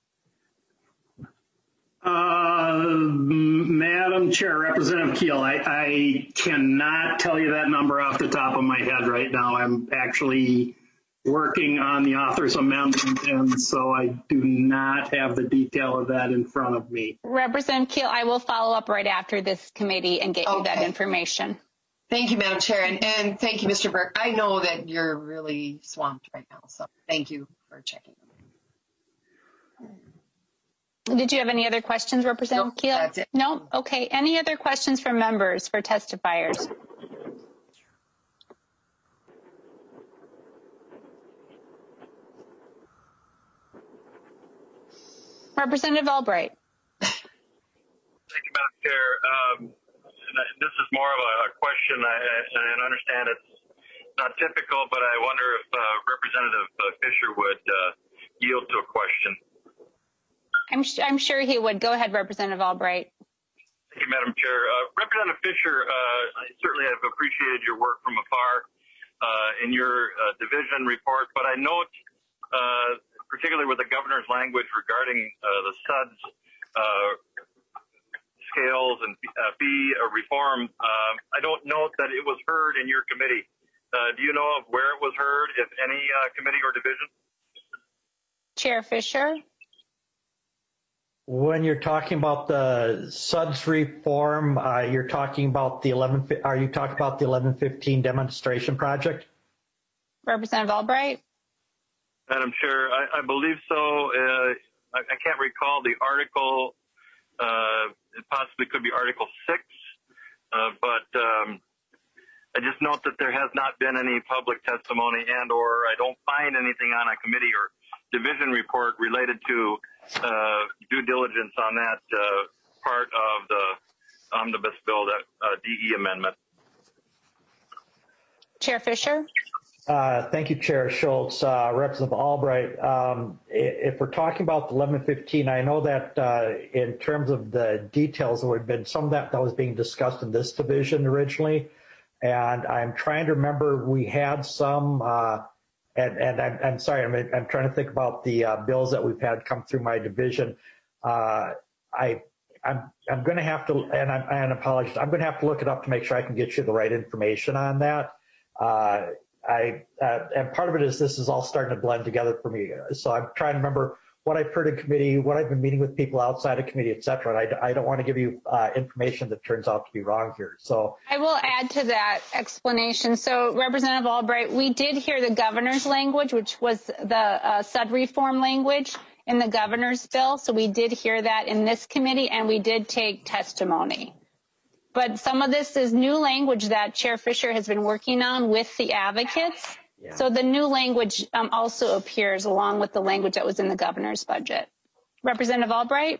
Uh, Madam Chair, Representative Keel, I, I cannot tell you that number off the top of my head right now. I'm actually working on the author's amendment, and so I do not have the detail of that in front of me. Representative Keel, I will follow up right after this committee and get okay. you that information. Thank you, Madam Chair, and, and thank you, Mister Burke. I know that you're really swamped right now, so thank you for checking. Did you have any other questions, Representative no, Keel? That's it. No? Okay. Any other questions from members for testifiers? Representative Albright. Thank you, Madam Chair. Um, this is more of a question, I, I understand it's not typical, but I wonder if uh, Representative Fisher would uh, yield to a question. I'm, I'm sure he would. Go ahead, Representative Albright. Thank you, Madam Chair. Uh, Representative Fisher, uh, I certainly have appreciated your work from afar uh, in your uh, division report, but I note, uh, particularly with the governor's language regarding uh, the S U Ds uh, scales and uh, fee reform, uh, I don't note that it was heard in your committee. Uh, do you know of where it was heard, if any uh, committee or division? Chair Fisher. When you're talking about the S U Ds reform, uh, you're talking about the eleven. Are you talking about the eleven fifteen demonstration project? Representative Albright. Madam Chair, I, I believe so. Uh, I, I can't recall the article. Uh, it possibly could be Article six, uh, but um, I just note that there has not been any public testimony, and or I don't find anything on a committee or division report related to uh, due diligence on that uh, part of the omnibus bill, that uh, D E amendment. Chair Fisher. Uh, thank you, Chair Schultz. Uh, Representative Albright, um, if we're talking about the eleven fifteen, I know that uh, in terms of the details, there had been some of that that was being discussed in this division originally, and I'm trying to remember we had some, uh, and, and I'm, I'm sorry, I'm, I'm trying to think about the uh, bills that we've had come through my division. Uh, I, I'm, I'm going to have to, and I'm, and apologize, I'm going to have to look it up to make sure I can get you the right information on that. Uh, I uh, and part of it is this is all starting to blend together for me. So I'm trying to remember what I've heard in committee, what I've been meeting with people outside of committee, et cetera. And I, I don't want to give you uh, information that turns out to be wrong here. So I will add to that explanation. So Representative Albright, we did hear the governor's language, which was the uh, S U D reform language in the governor's bill. So we did hear that in this committee, and we did take testimony. But some of this is new language that Chair Fisher has been working on with the advocates. Yeah. So the new language um, also appears along with the language that was in the governor's budget. Representative Albright?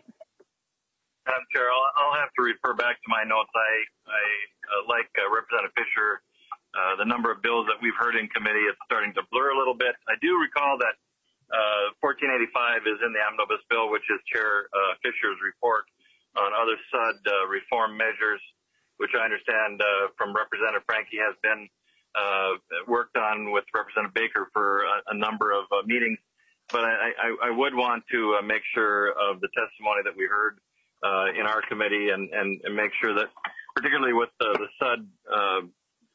Madam Chair, I'll, I'll have to refer back to my notes. I, I uh, like uh, Representative Fisher, uh, the number of bills that we've heard in committee, it's starting to blur a little bit. I do recall that uh, fourteen eighty-five is in the omnibus bill, which is Chair uh, Fisher's report on other S U D uh, reform measures, which I understand uh, from Representative Franke has been uh, worked on with Representative Baker for a, a number of uh, meetings. But I, I, I would want to uh, make sure of the testimony that we heard uh, in our committee and, and, and make sure that, particularly with the, the S U D uh,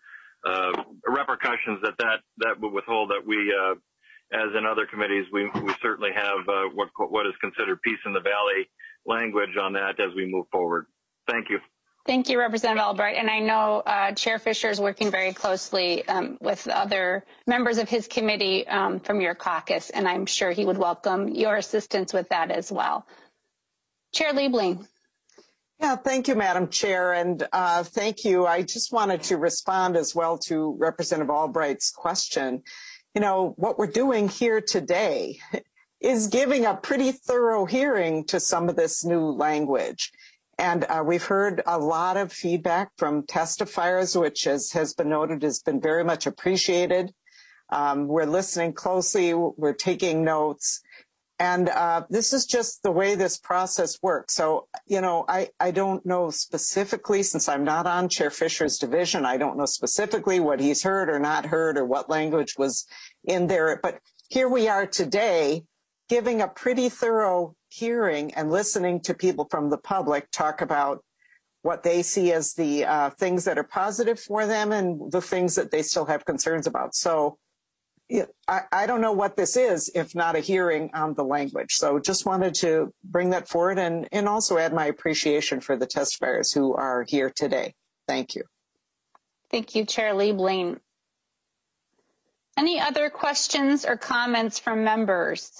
uh, repercussions, that that, that would withhold that we, uh, as in other committees, we, we certainly have uh, what, what is considered peace in the valley language on that as we move forward. Thank you. Thank you, Representative Albright. And I know uh, Chair Fisher is working very closely um, with other members of his committee um, from your caucus, and I'm sure he would welcome your assistance with that as well. Chair Liebling. Yeah, thank you, Madam Chair, and uh, thank you. I just wanted to respond as well to Representative Albright's question. You know, what we're doing here today is giving a pretty thorough hearing to some of this new language. And uh, we've heard a lot of feedback from testifiers, which as has been noted has been very much appreciated. Um, we're listening closely. We're taking notes. And uh, this is just the way this process works. So, you know, I, I don't know specifically, since I'm not on Chair Fisher's division, I don't know specifically what he's heard or not heard or what language was in there. But here we are today giving a pretty thorough hearing and listening to people from the public talk about what they see as the uh, things that are positive for them and the things that they still have concerns about. So I, I don't know what this is if not a hearing on the language. So just wanted to bring that forward and, and also add my appreciation for the testifiers who are here today. Thank you. Thank you, Chair Liebling. Any other questions or comments from members?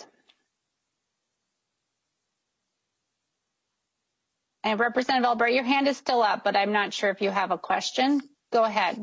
And Representative Albright, your hand is still up, but I'm not sure if you have a question. Go ahead.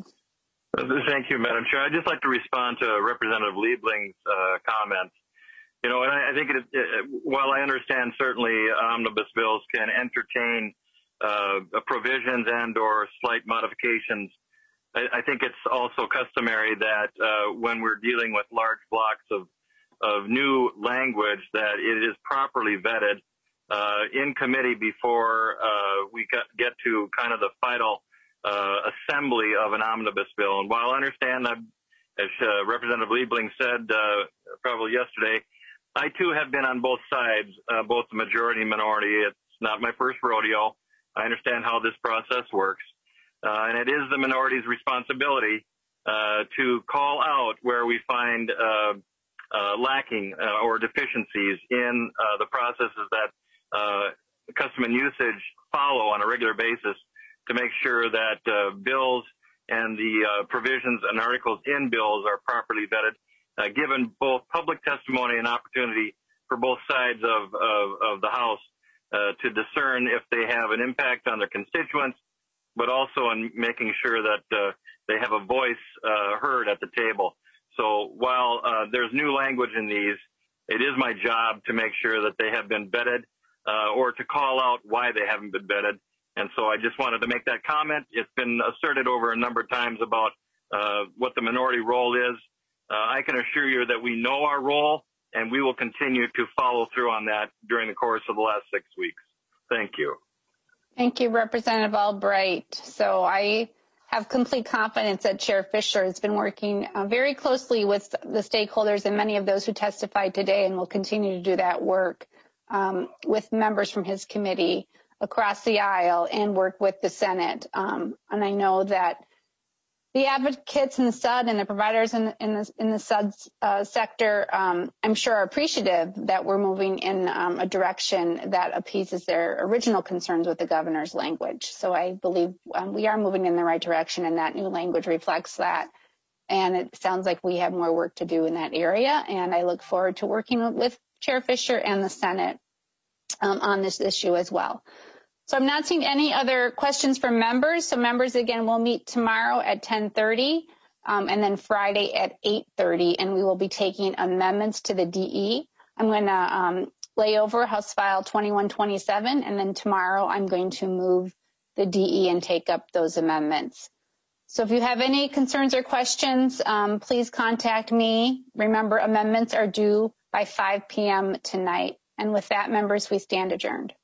Thank you, Madam Chair. I'd just like to respond to Representative Liebling's uh, comments. You know, and I, I think it, it, while I understand certainly omnibus bills can entertain uh, provisions and or slight modifications, I, I think it's also customary that uh, when we're dealing with large blocks of, of new language, that it is properly vetted uh, in committee before uh, we get, get to kind of the final Uh, assembly of an omnibus bill. And while I understand that, as uh, Representative Liebling said uh, probably yesterday, I too have been on both sides, uh, both the majority and minority. It's not my first rodeo. I understand how this process works. Uh, and it is the minority's responsibility uh, to call out where we find uh, uh, lacking uh, or deficiencies in uh, the processes that uh, custom and usage follow on a regular basis, to make sure that uh, bills and the uh, provisions and articles in bills are properly vetted, uh, given both public testimony and opportunity for both sides of, of, of the House uh, to discern if they have an impact on their constituents, but also in making sure that uh, they have a voice uh, heard at the table. So while uh, there's new language in these, it is my job to make sure that they have been vetted uh, or to call out why they haven't been vetted. And so I just wanted to make that comment. It's been asserted over a number of times about uh, what the minority role is. Uh, I can assure you that we know our role, and we will continue to follow through on that during the course of the last six weeks. Thank you. Thank you, Representative Albright. So I have complete confidence that Chair Fisher has been working uh, very closely with the stakeholders and many of those who testified today, and will continue to do that work um, with members from his committee across the aisle and work with the Senate. Um, and I know that the advocates in the S U D and the providers in, in the, in the S U D uh, sector, um, I'm sure are appreciative that we're moving in um, a direction that appeases their original concerns with the governor's language. So I believe um, we are moving in the right direction, and that new language reflects that. And it sounds like we have more work to do in that area. And I look forward to working with Chair Fisher and the Senate um, on this issue as well. So I'm not seeing any other questions from members. So members, again, will meet tomorrow at ten thirty um, and then Friday at eight thirty, and we will be taking amendments to the D E. I'm going to um, lay over House File twenty-one twenty-seven, and then tomorrow I'm going to move the D E and take up those amendments. So if you have any concerns or questions, um, please contact me. Remember, amendments are due by five p m tonight. And with that, members, we stand adjourned.